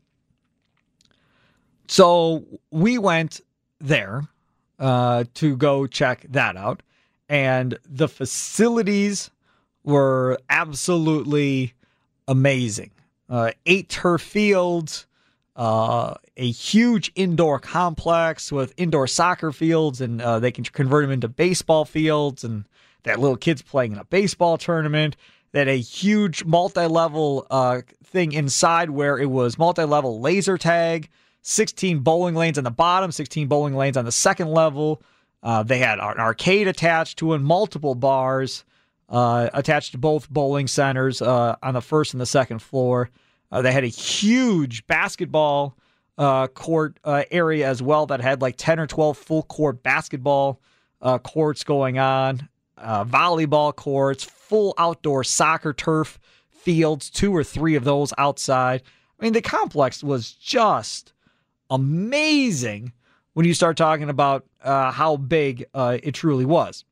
So we went there uh, to go check that out. And the facilities were absolutely amazing. Uh, eight turf fields, uh, a huge indoor complex with indoor soccer fields, and uh, they can convert them into baseball fields, and they had little kids playing in a baseball tournament. They had a huge multi-level uh, thing inside where it was multi-level laser tag, sixteen bowling lanes on the bottom, sixteen bowling lanes on the second level. Uh, they had an arcade attached to it, multiple bars uh, attached to both bowling centers uh, on the first and the second floor. Uh, they had a huge basketball uh, court uh, area as well that had like ten or twelve full court basketball uh, courts going on, uh, volleyball courts, full outdoor soccer turf fields, two or three of those outside. I mean, the complex was just amazing when you start talking about uh, how big uh, it truly was.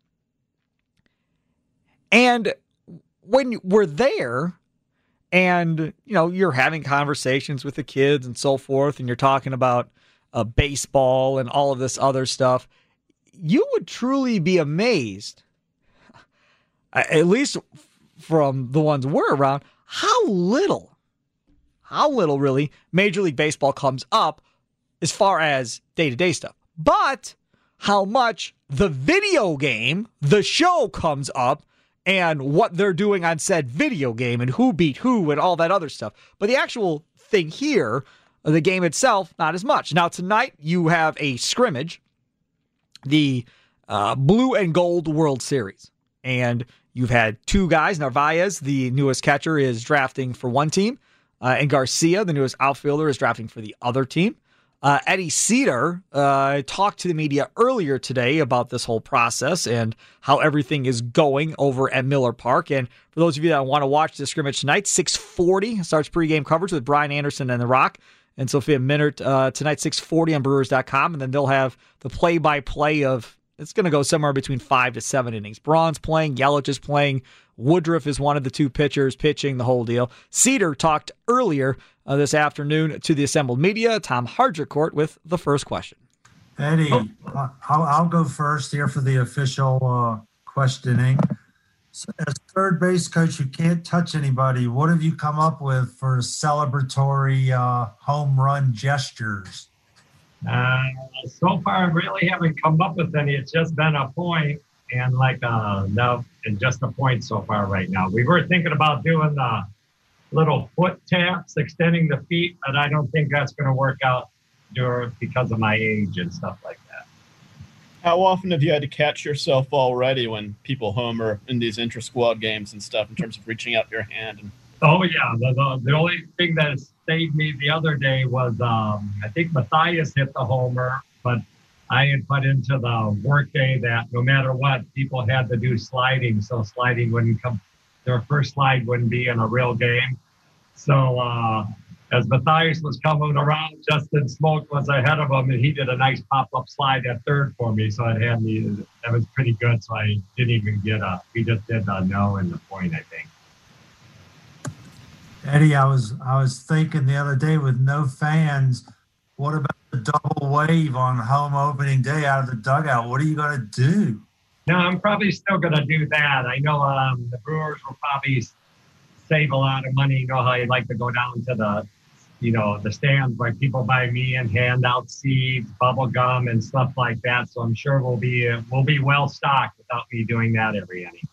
And when we're there and, you know, you're having conversations with the kids and so forth, and you're talking about uh, baseball and all of this other stuff, you would truly be amazed, at least from the ones we're around, how little, how little really Major League Baseball comes up as far as day-to-day stuff. But how much the video game, the show, comes up and what they're doing on said video game and who beat who and all that other stuff. But the actual thing here, the game itself, not as much. Now, tonight you have a scrimmage, the uh, Blue and Gold World Series. And you've had two guys. Narvaez, the newest catcher, is drafting for one team. Uh, and Garcia, the newest outfielder, is drafting for the other team. Uh, Eddie Cedar uh, talked to the media earlier today about this whole process and how everything is going over at Miller Park. And for those of you that want to watch the scrimmage tonight, six forty starts pregame coverage with Brian Anderson and The Rock and Sophia Minnaert uh, tonight, six forty on Brewers dot com, and then they'll have the play-by-play of, it's going to go somewhere between five to seven innings. Braun's playing, Yelich is playing, Woodruff is one of the two pitchers pitching, the whole deal. Cedar talked earlier uh, this afternoon to the assembled media. Tom Hargercourt with the first question.
Eddie, uh, I'll, I'll go first here for the official uh, questioning. So as third base coach, you can't touch anybody. What have you come up with for celebratory uh, home run gestures?
Uh, so far, I really haven't come up with any. It's just been a point and like uh, no, and just a point so far right now. We were thinking about doing the little foot taps, extending the feet, but I don't think that's going to work out because of my age and stuff like that.
How often have you had to catch yourself already when people homer in these intra-squad games and stuff in terms of reaching out your hand? And-
oh, yeah. The, the, the only thing that saved me the other day was um, I think Matthias hit the homer, but I had put into the workday that no matter what, people had to do sliding, so sliding wouldn't come. Their first slide wouldn't be in a real game. So uh, as Matthias was coming around, Justin Smoke was ahead of him, and he did a nice pop-up slide at third for me. So it had me. That was pretty good. So I didn't even get a. We just did a no in the point, I think.
Eddie, I was I was thinking the other day with no fans, what about the double wave on home opening day out of the dugout? What are you going to do?
No, I'm probably still going to do that. I know um, the Brewers will probably save a lot of money. You know how I like to go down to the, you know, the stands where people buy me and hand out seeds, bubble gum, and stuff like that. So I'm sure we'll be uh, we'll be well stocked without me doing that every inning.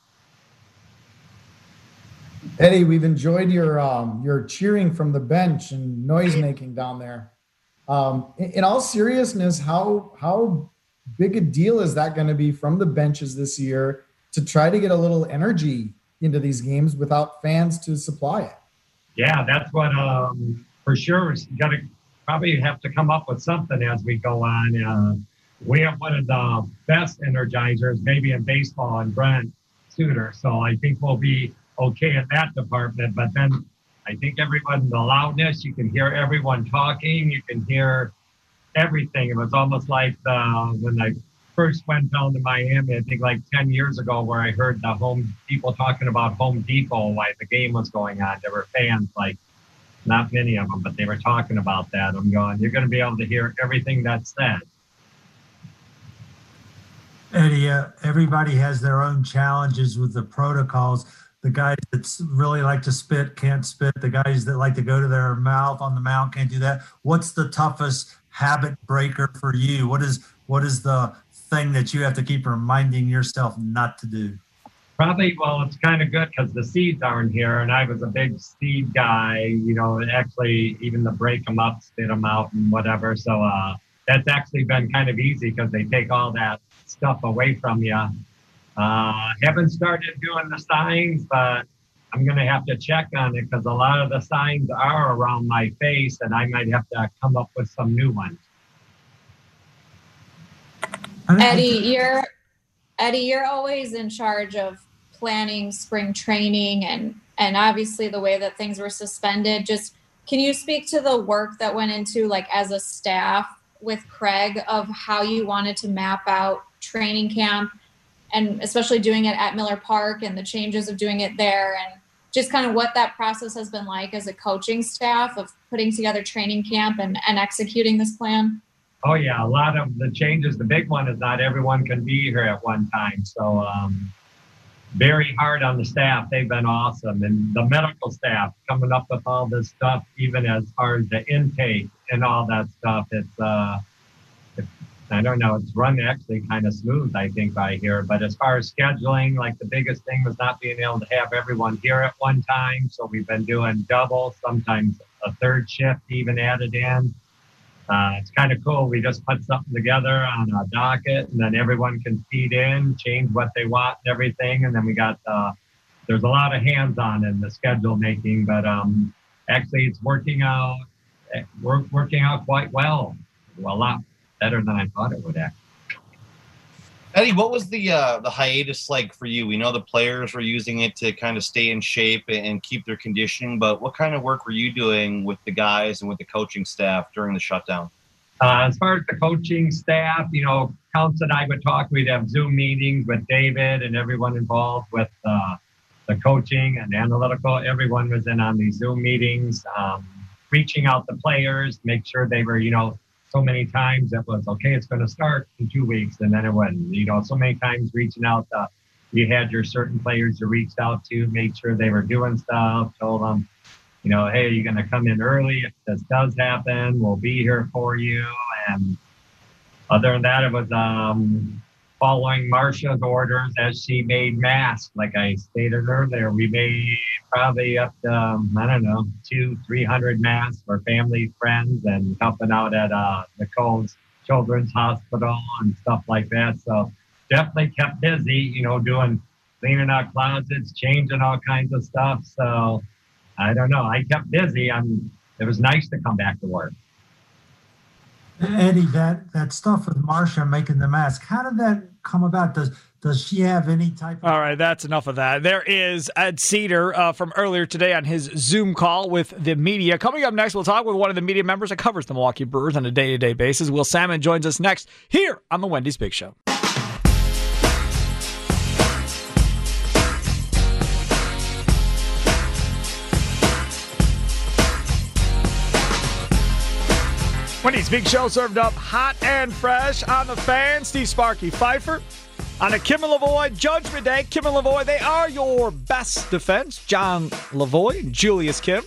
Eddie, we've enjoyed your um, your cheering from the bench and noise making down there. Um, in, in all seriousness, how how big a deal is that going to be from the benches this year to try to get a little energy into these games without fans to supply it?
Yeah, that's what um, for sure is got to probably have to come up with something as we go on. Uh, we have one of the best energizers maybe in baseball in Brent Suter, so I think we'll be okay in that department. But then I think everyone, the loudness, you can hear everyone talking, you can hear everything. It was almost like the, when I first went down to Miami, I think like ten years ago, where I heard the home people talking about Home Depot while the game was going on. There were fans, like not many of them, but they were talking about that. I'm going, you're going to be able to hear everything that's said.
Eddie, uh, everybody has their own challenges with the protocols. The guys that really like to spit can't spit. The guys that like to go to their mouth on the mound can't do that. What's the toughest habit breaker for you? What is what is the thing that you have to keep reminding yourself not to do?
Probably, well, it's kind of good because the seeds aren't here, and I was a big seed guy, you know, actually even to break them up, spit them out and whatever. So uh, that's actually been kind of easy because they take all that stuff away from you. Uh, haven't started doing the signs, but I'm going to have to check on it because a lot of the signs are around my face, and I might have to come up with some new ones.
Eddie, you're Eddie, you're always in charge of planning spring training and, and obviously the way that things were suspended. Just can you speak to the work that went into, like, as a staff with Craig, of how you wanted to map out training camp, and especially doing it at Miller Park and the changes of doing it there, and just kind of what that process has been like as a coaching staff of putting together training camp and, and executing this plan?
Oh, yeah. A lot of the changes. The big one is not everyone can be here at one time. So um, very hard on the staff. They've been awesome. And the medical staff coming up with all this stuff, even as far as the intake and all that stuff. It's, uh, it's I don't know, it's run actually kind of smooth, I think, by here. But as far as scheduling, like the biggest thing was not being able to have everyone here at one time. So we've been doing double, sometimes a third shift even added in. Uh, it's kind of cool. We just put something together on a docket, and then everyone can feed in, change what they want and everything. And then we got, uh, there's a lot of hands-on in the schedule making, but um, actually it's working out, we're working out quite well. A lot better than I thought it would actually.
Eddie, what was the uh, the hiatus like for you? We know the players were using it to kind of stay in shape and keep their conditioning, but what kind of work were you doing with the guys and with the coaching staff during the shutdown?
Uh, as far as the coaching staff, you know, Counts and I would talk. We'd have Zoom meetings with David and everyone involved with uh, the coaching and analytical. Everyone was in on these Zoom meetings, um, reaching out to players, make sure they were, you know, so many times it was, okay, it's going to start in two weeks, and then it wouldn't. You know, so many times reaching out to, you had your certain players you reached out to, made sure they were doing stuff, told them, you know, hey, you're going to come in early. If this does happen, we'll be here for you. And other than that, it was um, following Marcia's orders as she made masks. Like I stated earlier, we made probably up to, um, I don't know, two, three hundred masks for family, friends, and helping out at uh, Nicole's Children's Hospital and stuff like that. So definitely kept busy, you know, doing, cleaning out closets, changing all kinds of stuff. So I don't know. I kept busy. I'm, it was nice to come back to work.
Eddie, that, that stuff with Marcia making the mask, how did that come about? Does does she have any type of...
All right, that's enough of that. There is Ed Cedar uh, from earlier today on his Zoom call with the media. Coming up next, we'll talk with one of the media members that covers the Milwaukee Brewers on a day-to-day basis. Will Salmon joins us next here on the Wendy's Big Show. Wendy's Big Show served up hot and fresh on the Fan. Steve Sparky Pfeiffer on a Kim and Lavoie Judgment Day. Kim and Lavoie, they are your best defense. John Lavoie and Julius Kim.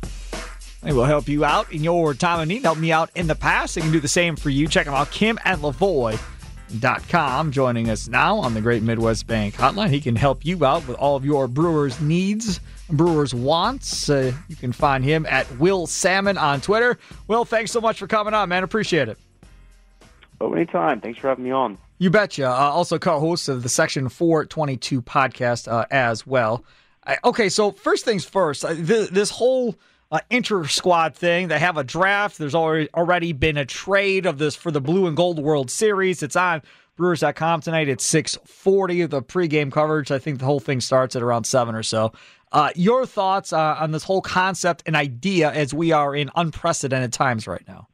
They will help you out in your time of need. Help me out in the past. They can do the same for you. Check them out, kim and lavoie dot com. Joining us now on the Great Midwest Bank Hotline. He can help you out with all of your Brewers needs, Brewers wants. Uh, you can find him at Will Salmon on Twitter. Will, thanks so much for coming on, man. Appreciate it.
Oh, anytime. Thanks for having me on.
You betcha. Uh, also co-host of the Section four twenty-two podcast uh, as well. I, okay, so first things first, uh, th- this whole uh, inter-squad thing, they have a draft. There's already, already been a trade of this for the Blue and Gold World Series. It's on Brewers dot com tonight at six forty, the pregame coverage. I think the whole thing starts at around seven or so. Uh, your thoughts uh, on this whole concept and idea as we are in unprecedented times right now?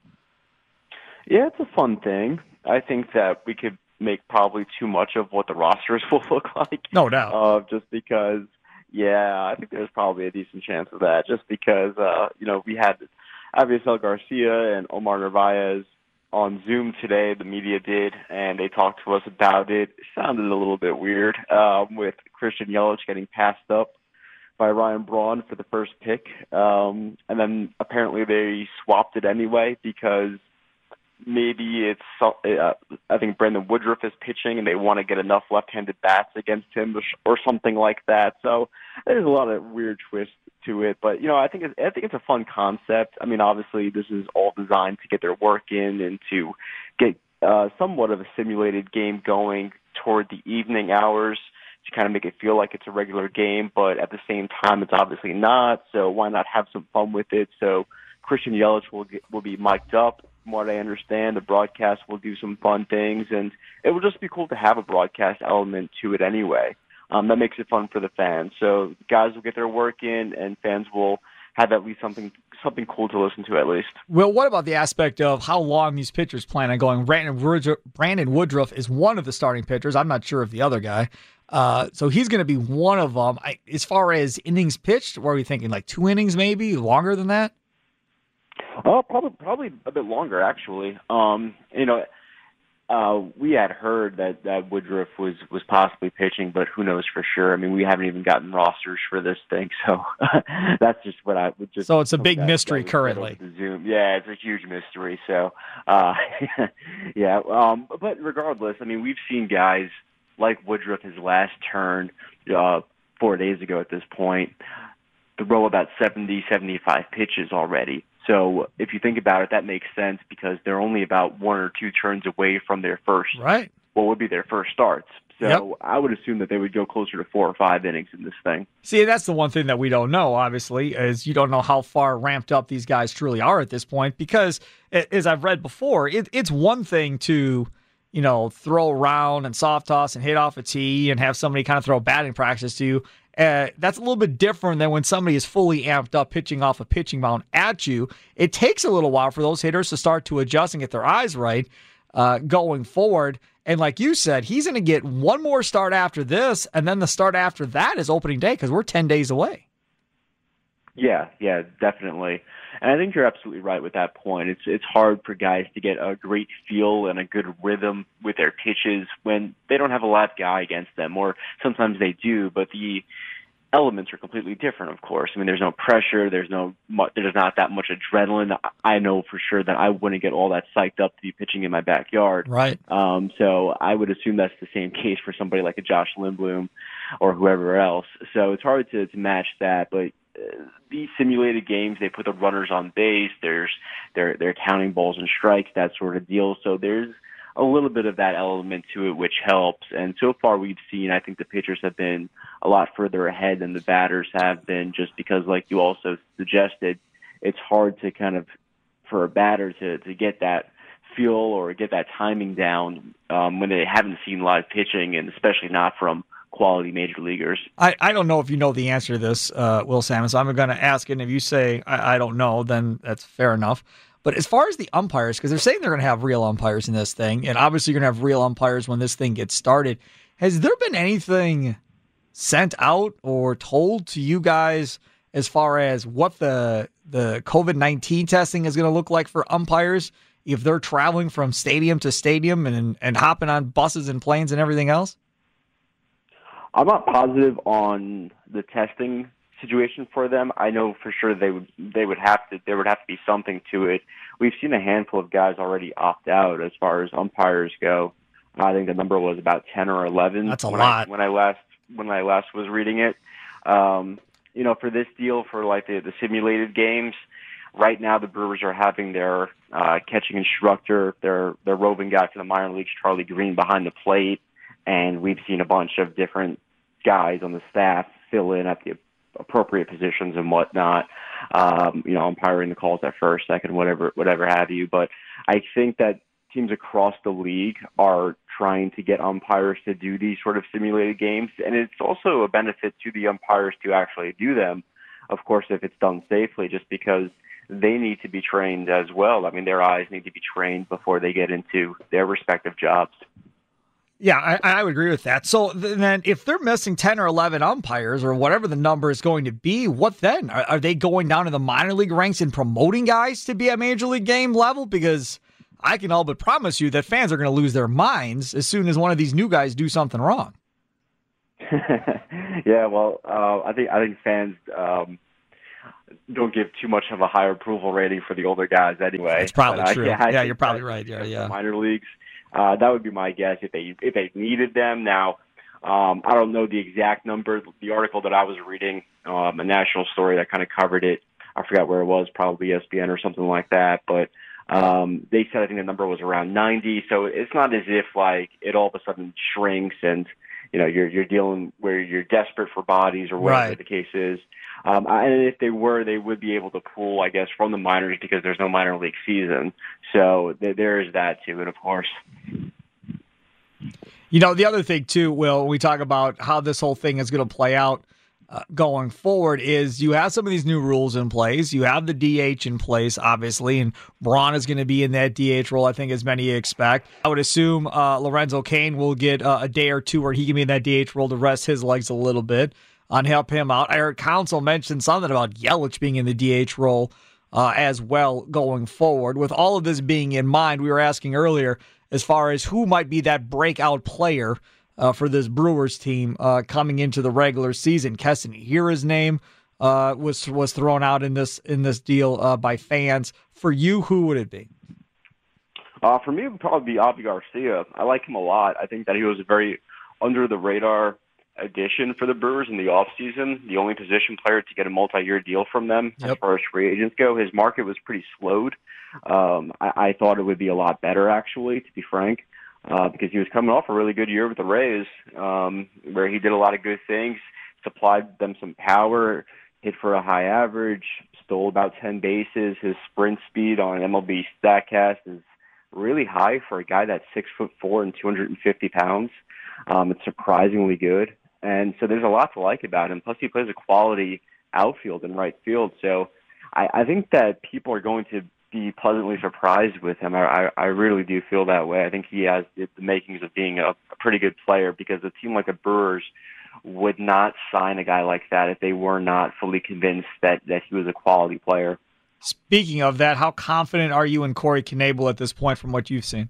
Yeah, it's a fun thing. I think that we could make probably too much of what the rosters will look like.
No doubt.
Uh, just because, yeah, I think there's probably a decent chance of that. Just because, uh, you know, we had Avisail Garcia and Omar Narvaez on Zoom today, the media did, and they talked to us about it. It sounded a little bit weird um, with Christian Yelich getting passed up by Ryan Braun for the first pick. Um, and then apparently they swapped it anyway because maybe it's, uh, I think Brandon Woodruff is pitching and they want to get enough left-handed bats against him or something like that. So there's a lot of weird twists to it. But, you know, I think it's, I think it's a fun concept. I mean, obviously this is all designed to get their work in and to get uh, somewhat of a simulated game going toward the evening hours, to kind of make it feel like it's a regular game, but at the same time, it's obviously not. So why not have some fun with it? So Christian Yelich will get, will be mic'd up. From what I understand, the broadcast will do some fun things, and it will just be cool to have a broadcast element to it anyway. Um, that makes it fun for the fans. So guys will get their work in, and fans will have at least something something cool to listen to at least.
Well, what about the aspect of how long these pitchers plan on going? Brandon Woodruff, Brandon Woodruff is one of the starting pitchers. I'm not sure of the other guy. Uh, so he's going to be one of them. I, as far as innings pitched, what are we thinking? Like two innings, maybe longer than that?
Oh, probably probably a bit longer actually. Um, you know, uh, we had heard that, that Woodruff was, was possibly pitching, but who knows for sure? I mean, we haven't even gotten rosters for this thing, so that's just what I would just.
So it's a big
that,
mystery
that
currently.
Zoom. Yeah, it's a huge mystery. So, uh, yeah. Um, but regardless, I mean, we've seen guys like Woodruff his last turn uh, four days ago at this point, throw about seventy, seventy-five pitches already. So if you think about it, that makes sense because they're only about one or two turns away from their first,
right?
What would be their first starts. So yep. I would assume that they would go closer to four or five innings in this thing.
See, that's the one thing that we don't know, obviously, is you don't know how far ramped up these guys truly are at this point because, as I've read before, it, it's one thing to you know, throw around and soft toss and hit off a tee and have somebody kind of throw batting practice to you. Uh, that's a little bit different than when somebody is fully amped up pitching off a pitching mound at you. It takes a little while for those hitters to start to adjust and get their eyes right uh, going forward. And like you said, he's going to get one more start after this, and then the start after that is opening day because we're ten days away.
Yeah, yeah, definitely. And I think you're absolutely right with that point. It's it's hard for guys to get a great feel and a good rhythm with their pitches when they don't have a live guy against them, or sometimes they do, but the elements are completely different, of course. I mean, there's no pressure, there's no there's not that much adrenaline. I know for sure that I wouldn't get all that psyched up to be pitching in my backyard.
Right.
Um, so I would assume that's the same case for somebody like a Josh Lindblom or whoever else. So it's hard to, to match that, but uh, these simulated games, they put the runners on base. There's they're they're counting balls and strikes, that sort of deal. So there's a little bit of that element to it, which helps. And so far we've seen, I think the pitchers have been a lot further ahead than the batters have been, just because, like you also suggested, it's hard to kind of, for a batter to, to get that feel or get that timing down um, when they haven't seen live pitching, and especially not from quality major leaguers.
I, I don't know if you know the answer to this, uh, Will Salmon, so I'm going to ask it. And if you say, I, I don't know, then that's fair enough. But as far as the umpires, because they're saying they're going to have real umpires in this thing, and obviously you're going to have real umpires when this thing gets started, has there been anything sent out or told to you guys as far as what the the COVID nineteen testing is going to look like for umpires if they're traveling from stadium to stadium and and hopping on buses and planes and everything else?
I'm not positive on the testing situation for them. I know for sure they would they would have to there would have to be something to it. We've seen a handful of guys already opt out as far as umpires go. I think the number was about ten or eleven.
That's a
when
lot.
I, when I last when I last was reading it. Um, you know, for this deal, for like the, the simulated games, right now the Brewers are having their uh, catching instructor, their their roving guy for the minor leagues, Charlie Green, behind the plate, and we've seen a bunch of different guys on the staff fill in at the appropriate positions and whatnot. Um, you know, umpiring the calls at first, second, whatever, whatever have you. But I think that teams across the league are trying to get umpires to do these sort of simulated games, and it's also a benefit to the umpires to actually do them, of course, if it's done safely, just because they need to be trained as well. I mean, their eyes need to be trained before they get into their respective jobs.
Yeah, I, I would agree with that. So then if they're missing ten or eleven umpires or whatever the number is going to be, what then? Are, are they going down to the minor league ranks and promoting guys to be at major league game level? Because I can all but promise you that fans are going to lose their minds as soon as one of these new guys do something wrong.
Yeah, well, uh, I think I think fans um, don't give too much of a high approval rating for the older guys anyway.
It's probably
but, uh,
true.
Yeah,
yeah, you're probably right. Yeah, yeah.
Minor leagues. Uh, that would be my guess if they if they needed them. Now, um, I don't know the exact number. The article that I was reading, um, a national story that kind of covered it, I forgot where it was, probably E S P N or something like that. But um, they said I think the number was around ninety. So it's not as if like it all of a sudden shrinks and you know you're you're dealing where you're desperate for bodies or whatever
Right.
the case is. Um, and if they were, they would be able to pull, I guess, from the minors because there's no minor league season. So th- there is that too. And of course,
You know, the other thing, too, Will, when we talk about how this whole thing is going to play out uh, going forward is you have some of these new rules in place. You have the D H in place, obviously, and Braun is going to be in that D H role, I think, as many expect. I would assume uh, Lorenzo Cain will get uh, a day or two where he can be in that D H role to rest his legs a little bit and help him out. I heard Council mention something about Yelich being in the D H role uh, as well going forward. With all of this being in mind, we were asking earlier as far as who might be that breakout player uh, for this Brewers team uh, coming into the regular season. Keston Hiura's name uh, was was thrown out in this in this deal uh, by fans. For you, who would it be?
Uh, for me, it would probably be Avi Garcia. I like him a lot. I think that he was a very under-the-radar addition for the Brewers in the offseason, the only position player to get a multi-year deal from them
Yep.
as far as free agents go. His market was pretty slowed. Um, I, I thought it would be a lot better, actually, to be frank, uh, because he was coming off a really good year with the Rays, um, where he did a lot of good things, supplied them some power, hit for a high average, stole about ten bases. His sprint speed on M L B StatCast is really high for a guy that's six foot four and two hundred fifty pounds. Um, it's surprisingly good. And so there's a lot to like about him. Plus he plays a quality outfield and right field. So I, I think that people are going to be pleasantly surprised with him. I, I, I really do feel that way. I think he has the makings of being a, a pretty good player, because a team like the Brewers would not sign a guy like that if they were not fully convinced that, that he was a quality player.
Speaking of that, how confident are you in Corey Knebel at this point from what you've seen?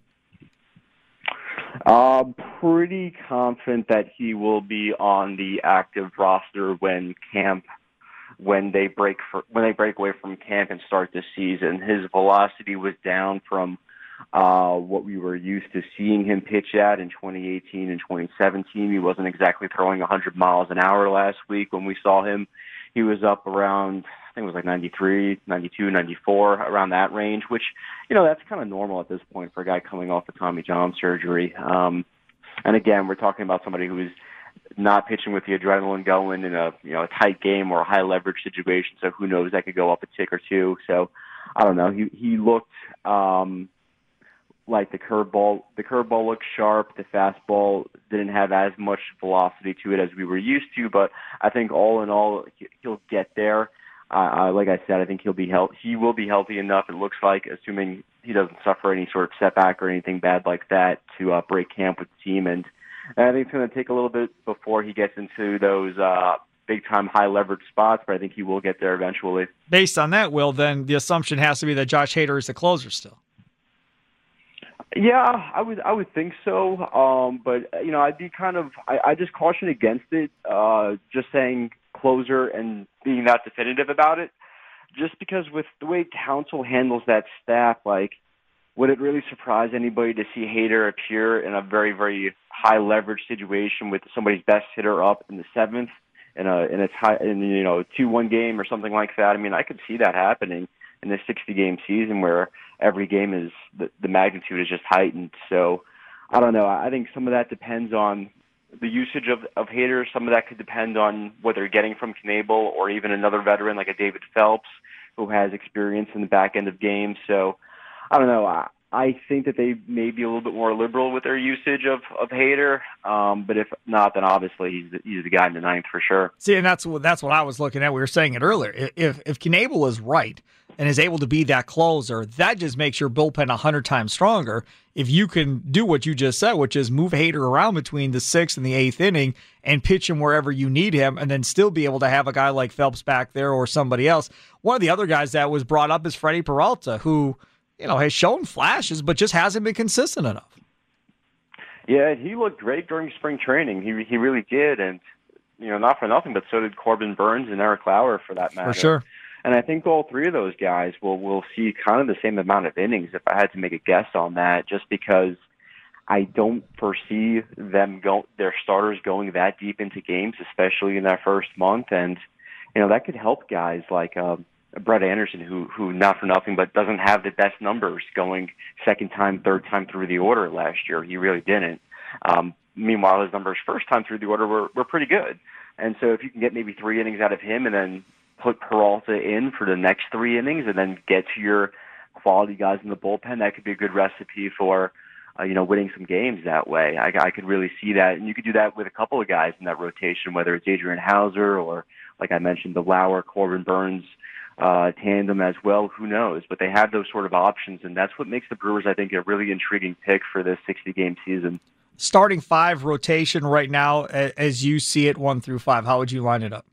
Uh, pretty confident that he will be on the active roster when camp, when they break for, when they break away from camp and start the season. His velocity was down from uh, what we were used to seeing him pitch at in twenty eighteen and twenty seventeen. He wasn't exactly throwing one hundred miles an hour last week when we saw him. He was up around, I think it was like ninety-three, ninety-two, ninety-four, around that range, which, you know, that's kind of normal at this point for a guy coming off of Tommy John surgery. Um, and again, we're talking about somebody who is not pitching with the adrenaline going in a, you know, a tight game or a high leverage situation. So who knows, that could go up a tick or two. So I don't know. He, he looked, um, like the curveball, the curveball looked sharp. The fastball didn't have as much velocity to it as we were used to, but I think all in all, he'll get there. Uh, like I said, I think he'll be healthy. He will be healthy enough, it looks like, assuming he doesn't suffer any sort of setback or anything bad like that, to uh, break camp with the team. And, and I think it's going to take a little bit before he gets into those uh, big-time high-leverage spots, but I think he will get there eventually.
Based on that, Will, then the assumption has to be that Josh Hader is the closer still.
Yeah, I would I would think so. Um, but, you know, I'd be kind of I, I just caution against it, uh, just saying closer and being that definitive about it. Just because with the way Counsell handles that staff, like, would it really surprise anybody to see Hader appear in a very, very high leverage situation with somebody's best hitter up in the seventh in a in a tie, in you know two one game or something like that? I mean, I could see that happening in a sixty game season where every game is the, the magnitude is just heightened. So I don't know. I think some of that depends on the usage of, of Hader. Some of that could depend on whether you're getting from Knebel or even another veteran like a David Phelps who has experience in the back end of games. So I don't know. I, I think that they may be a little bit more liberal with their usage of, of Hader. Um, but if not, then obviously he's the, he's the guy in the ninth for sure.
See, and that's what, that's what I was looking at. We were saying it earlier. If, if Knebel is right and is able to be that closer, that just makes your bullpen a hundred times stronger. If you can do what you just said, which is move Hader around between the sixth and the eighth inning and pitch him wherever you need him, and then still be able to have a guy like Phelps back there or somebody else. One of the other guys that was brought up is Freddie Peralta, who, you know, has shown flashes, but just hasn't been consistent enough.
Yeah, he looked great during spring training. He he really did, and you know, not for nothing, but so did Corbin Burns and Eric Lauer, for that matter.
For sure.
And I think all three of those guys will will see kind of the same amount of innings, if I had to make a guess on that, just because I don't foresee them go their starters going that deep into games, especially in that first month, and you know that could help guys like uh, Brett Anderson, who who not for nothing, but doesn't have the best numbers going second time, third time through the order last year. He really didn't. Um, meanwhile, his numbers first time through the order were were pretty good, and so if you can get maybe three innings out of him, and then put Peralta in for the next three innings and then get to your quality guys in the bullpen, that could be a good recipe for, uh, you know, winning some games that way. I, I could really see that. And you could do that with a couple of guys in that rotation, whether it's Adrian Hauser or, like I mentioned, the Lauer, Corbin Burns uh, tandem as well. Who knows? But they have those sort of options, and that's what makes the Brewers, I think, a really intriguing pick for this sixty game season.
Starting five rotation right now, as you see it, one through five, how would you line it up?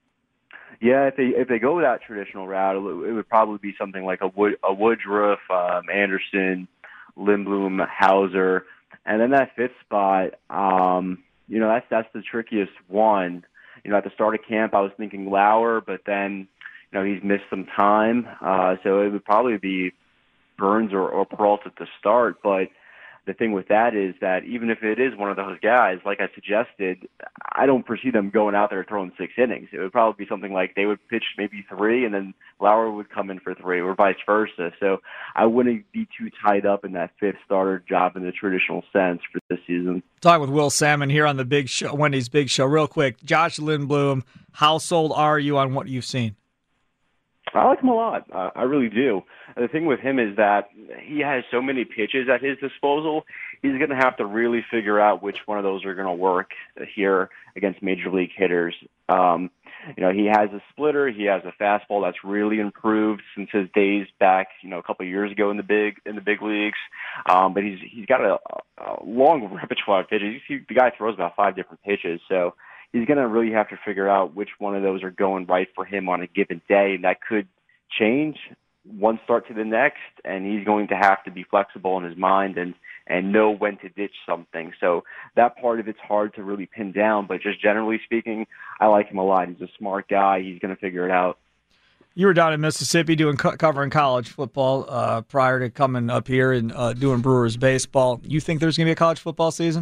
Yeah, if they if they go that traditional route, it would probably be something like a Wood a Woodruff, um, Anderson, Lindblom, Hauser, and then that fifth spot. Um, you know, that's that's the trickiest one. You know, at the start of camp, I was thinking Lauer, but then you know he's missed some time, uh, so it would probably be Burns or, or Peralta to start. But the thing with that is that even if it is one of those guys, like I suggested, I don't foresee them going out there throwing six innings. It would probably be something like they would pitch maybe three, and then Lauer would come in for three, or vice versa. So I wouldn't be too tied up in that fifth starter job in the traditional sense for this season.
Talking with Will Salmon here on the Big Show, Wendy's Big Show. Real quick, Josh Lindblom, how sold are you on what you've seen?
I like him a lot. Uh, I really do. The thing with him is that he has so many pitches at his disposal. He's going to have to really figure out which one of those are going to work here against major league hitters. Um, you know, he has a splitter. He has a fastball that's really improved since his days back, you know, a couple of years ago in the big in the big leagues. Um, but he's he's got a, a long repertoire of pitches. He, the guy throws about five different pitches, so he's going to really have to figure out which one of those are going right for him on a given day, and that could change one start to the next, and he's going to have to be flexible in his mind and, and know when to ditch something. So that part of it's hard to really pin down, but just generally speaking, I like him a lot. He's a smart guy. He's going to figure it out.
You were down in Mississippi doing covering college football uh, prior to coming up here and uh, doing Brewers baseball. You think there's going to be a college football season?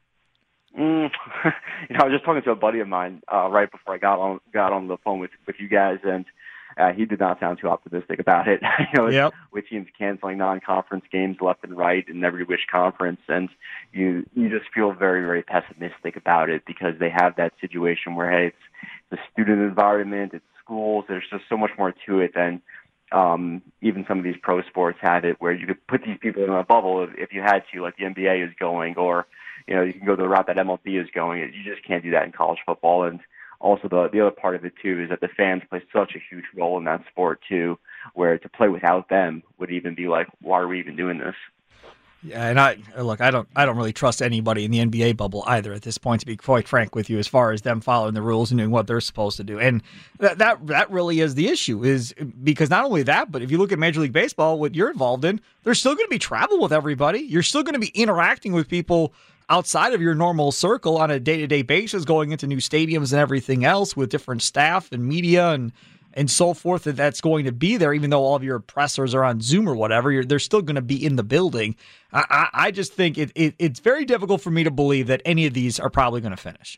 Mm, you know, I was just talking to a buddy of mine uh, right before I got on got on the phone with, with you guys, and uh, he did not sound too optimistic about it. you know,
yep.
with teams canceling non-conference games left and right in every which conference, and you you just feel very, very pessimistic about it because they have that situation where, hey, it's the student environment, it's schools, there's just so much more to it than um, even some of these pro sports have it, where you could put these people in a bubble if, if you had to, like the N B A is going, or you know, you can go the route that M L B is going. You just can't do that in college football. And also the the other part of it, too, is that the fans play such a huge role in that sport, too, where to play without them would even be like, why are we even doing this?
Yeah, and I look, I don't I don't really trust anybody in the N B A bubble either at this point, to be quite frank with you, as far as them following the rules and doing what they're supposed to do. And that that, that really is the issue, is because not only that, but if you look at Major League Baseball, what you're involved in, there's still going to be travel with everybody. You're still going to be interacting with people outside of your normal circle on a day-to-day basis, going into new stadiums and everything else with different staff and media and and so forth, that that's going to be there, even though all of your pressers are on Zoom or whatever. You're, they're still going to be in the building. I, I, I just think it, it it's very difficult for me to believe that any of these are probably going to finish.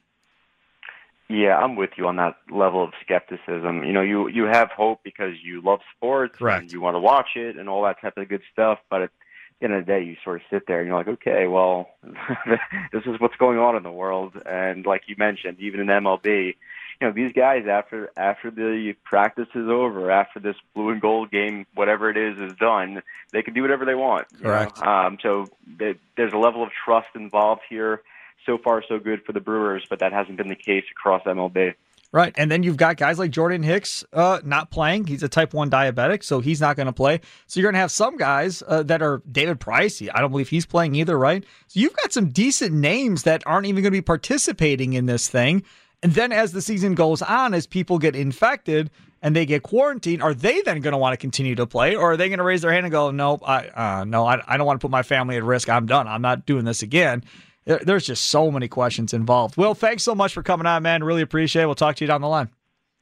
Yeah, I'm with you on that level of skepticism. You know, you, you have hope because you love sports.
Correct.
And you want to watch it and all that type of good stuff, but it's, at the end of the day, you sort of sit there and you're like, okay, well, this is what's going on in the world. And like you mentioned, even in M L B, you know, these guys, after after the practice is over, after this blue and gold game, whatever it is, is done, they can do whatever they want.
Correct.
You know? Um, so they, there's a level of trust involved here. So far, so good for the Brewers, but that hasn't been the case across M L B.
Right, and then you've got guys like Jordan Hicks uh, not playing. He's a type one diabetic, so he's not going to play. So you're going to have some guys uh, that are David Price. I don't believe he's playing either, right? So you've got some decent names that aren't even going to be participating in this thing. And then as the season goes on, as people get infected and they get quarantined, are they then going to want to continue to play? Or are they going to raise their hand and go, nope, I, uh, no, I, I don't want to put my family at risk. I'm done. I'm not doing this again. There's just so many questions involved. Will, thanks so much for coming on, man. Really appreciate it. We'll talk to you down the line.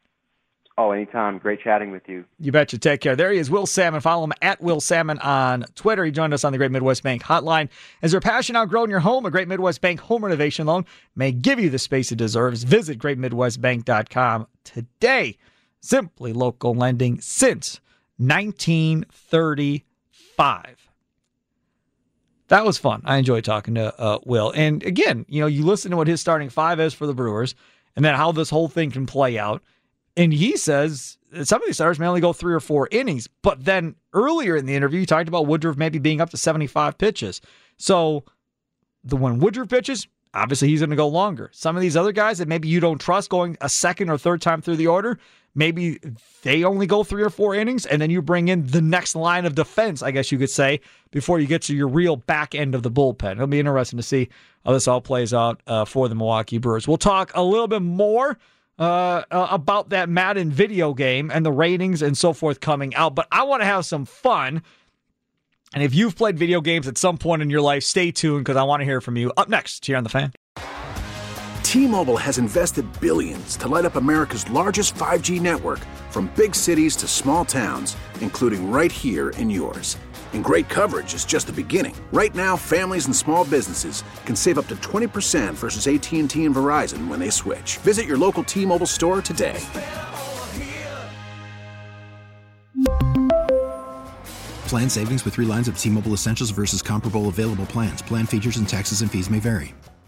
Oh, anytime. Great chatting with you.
You betcha. Take care. There he is, Will Salmon. Follow him at Will Salmon on Twitter. He joined us on the Great Midwest Bank hotline. As your passion outgrowing your home, a Great Midwest Bank home renovation loan may give you the space it deserves. Visit great midwest bank dot com today. Simply local lending since nineteen thirty-five. That was fun. I enjoyed talking to uh, Will. And again, you know, you listen to what his starting five is for the Brewers and then how this whole thing can play out. And he says that some of these starters may only go three or four innings. But then earlier in the interview, he talked about Woodruff maybe being up to seventy-five pitches. So the when Woodruff pitches, obviously he's going to go longer. Some of these other guys that maybe you don't trust going a second or third time through the order, maybe they only go three or four innings, and then you bring in the next line of defense, I guess you could say, before you get to your real back end of the bullpen. It'll be interesting to see how this all plays out uh, for the Milwaukee Brewers. We'll talk a little bit more uh, uh, about that Madden video game and the ratings and so forth coming out, but I want to have some fun. And if you've played video games at some point in your life, stay tuned because I want to hear from you. Up next here on The Fan.
T-Mobile has invested billions to light up America's largest five G network, from big cities to small towns, including right here in yours. And great coverage is just the beginning. Right now, families and small businesses can save up to twenty percent versus A T and T and Verizon when they switch. Visit your local T-Mobile store today.
Plan savings with three lines of T-Mobile Essentials versus comparable available plans. Plan features and taxes and fees may vary.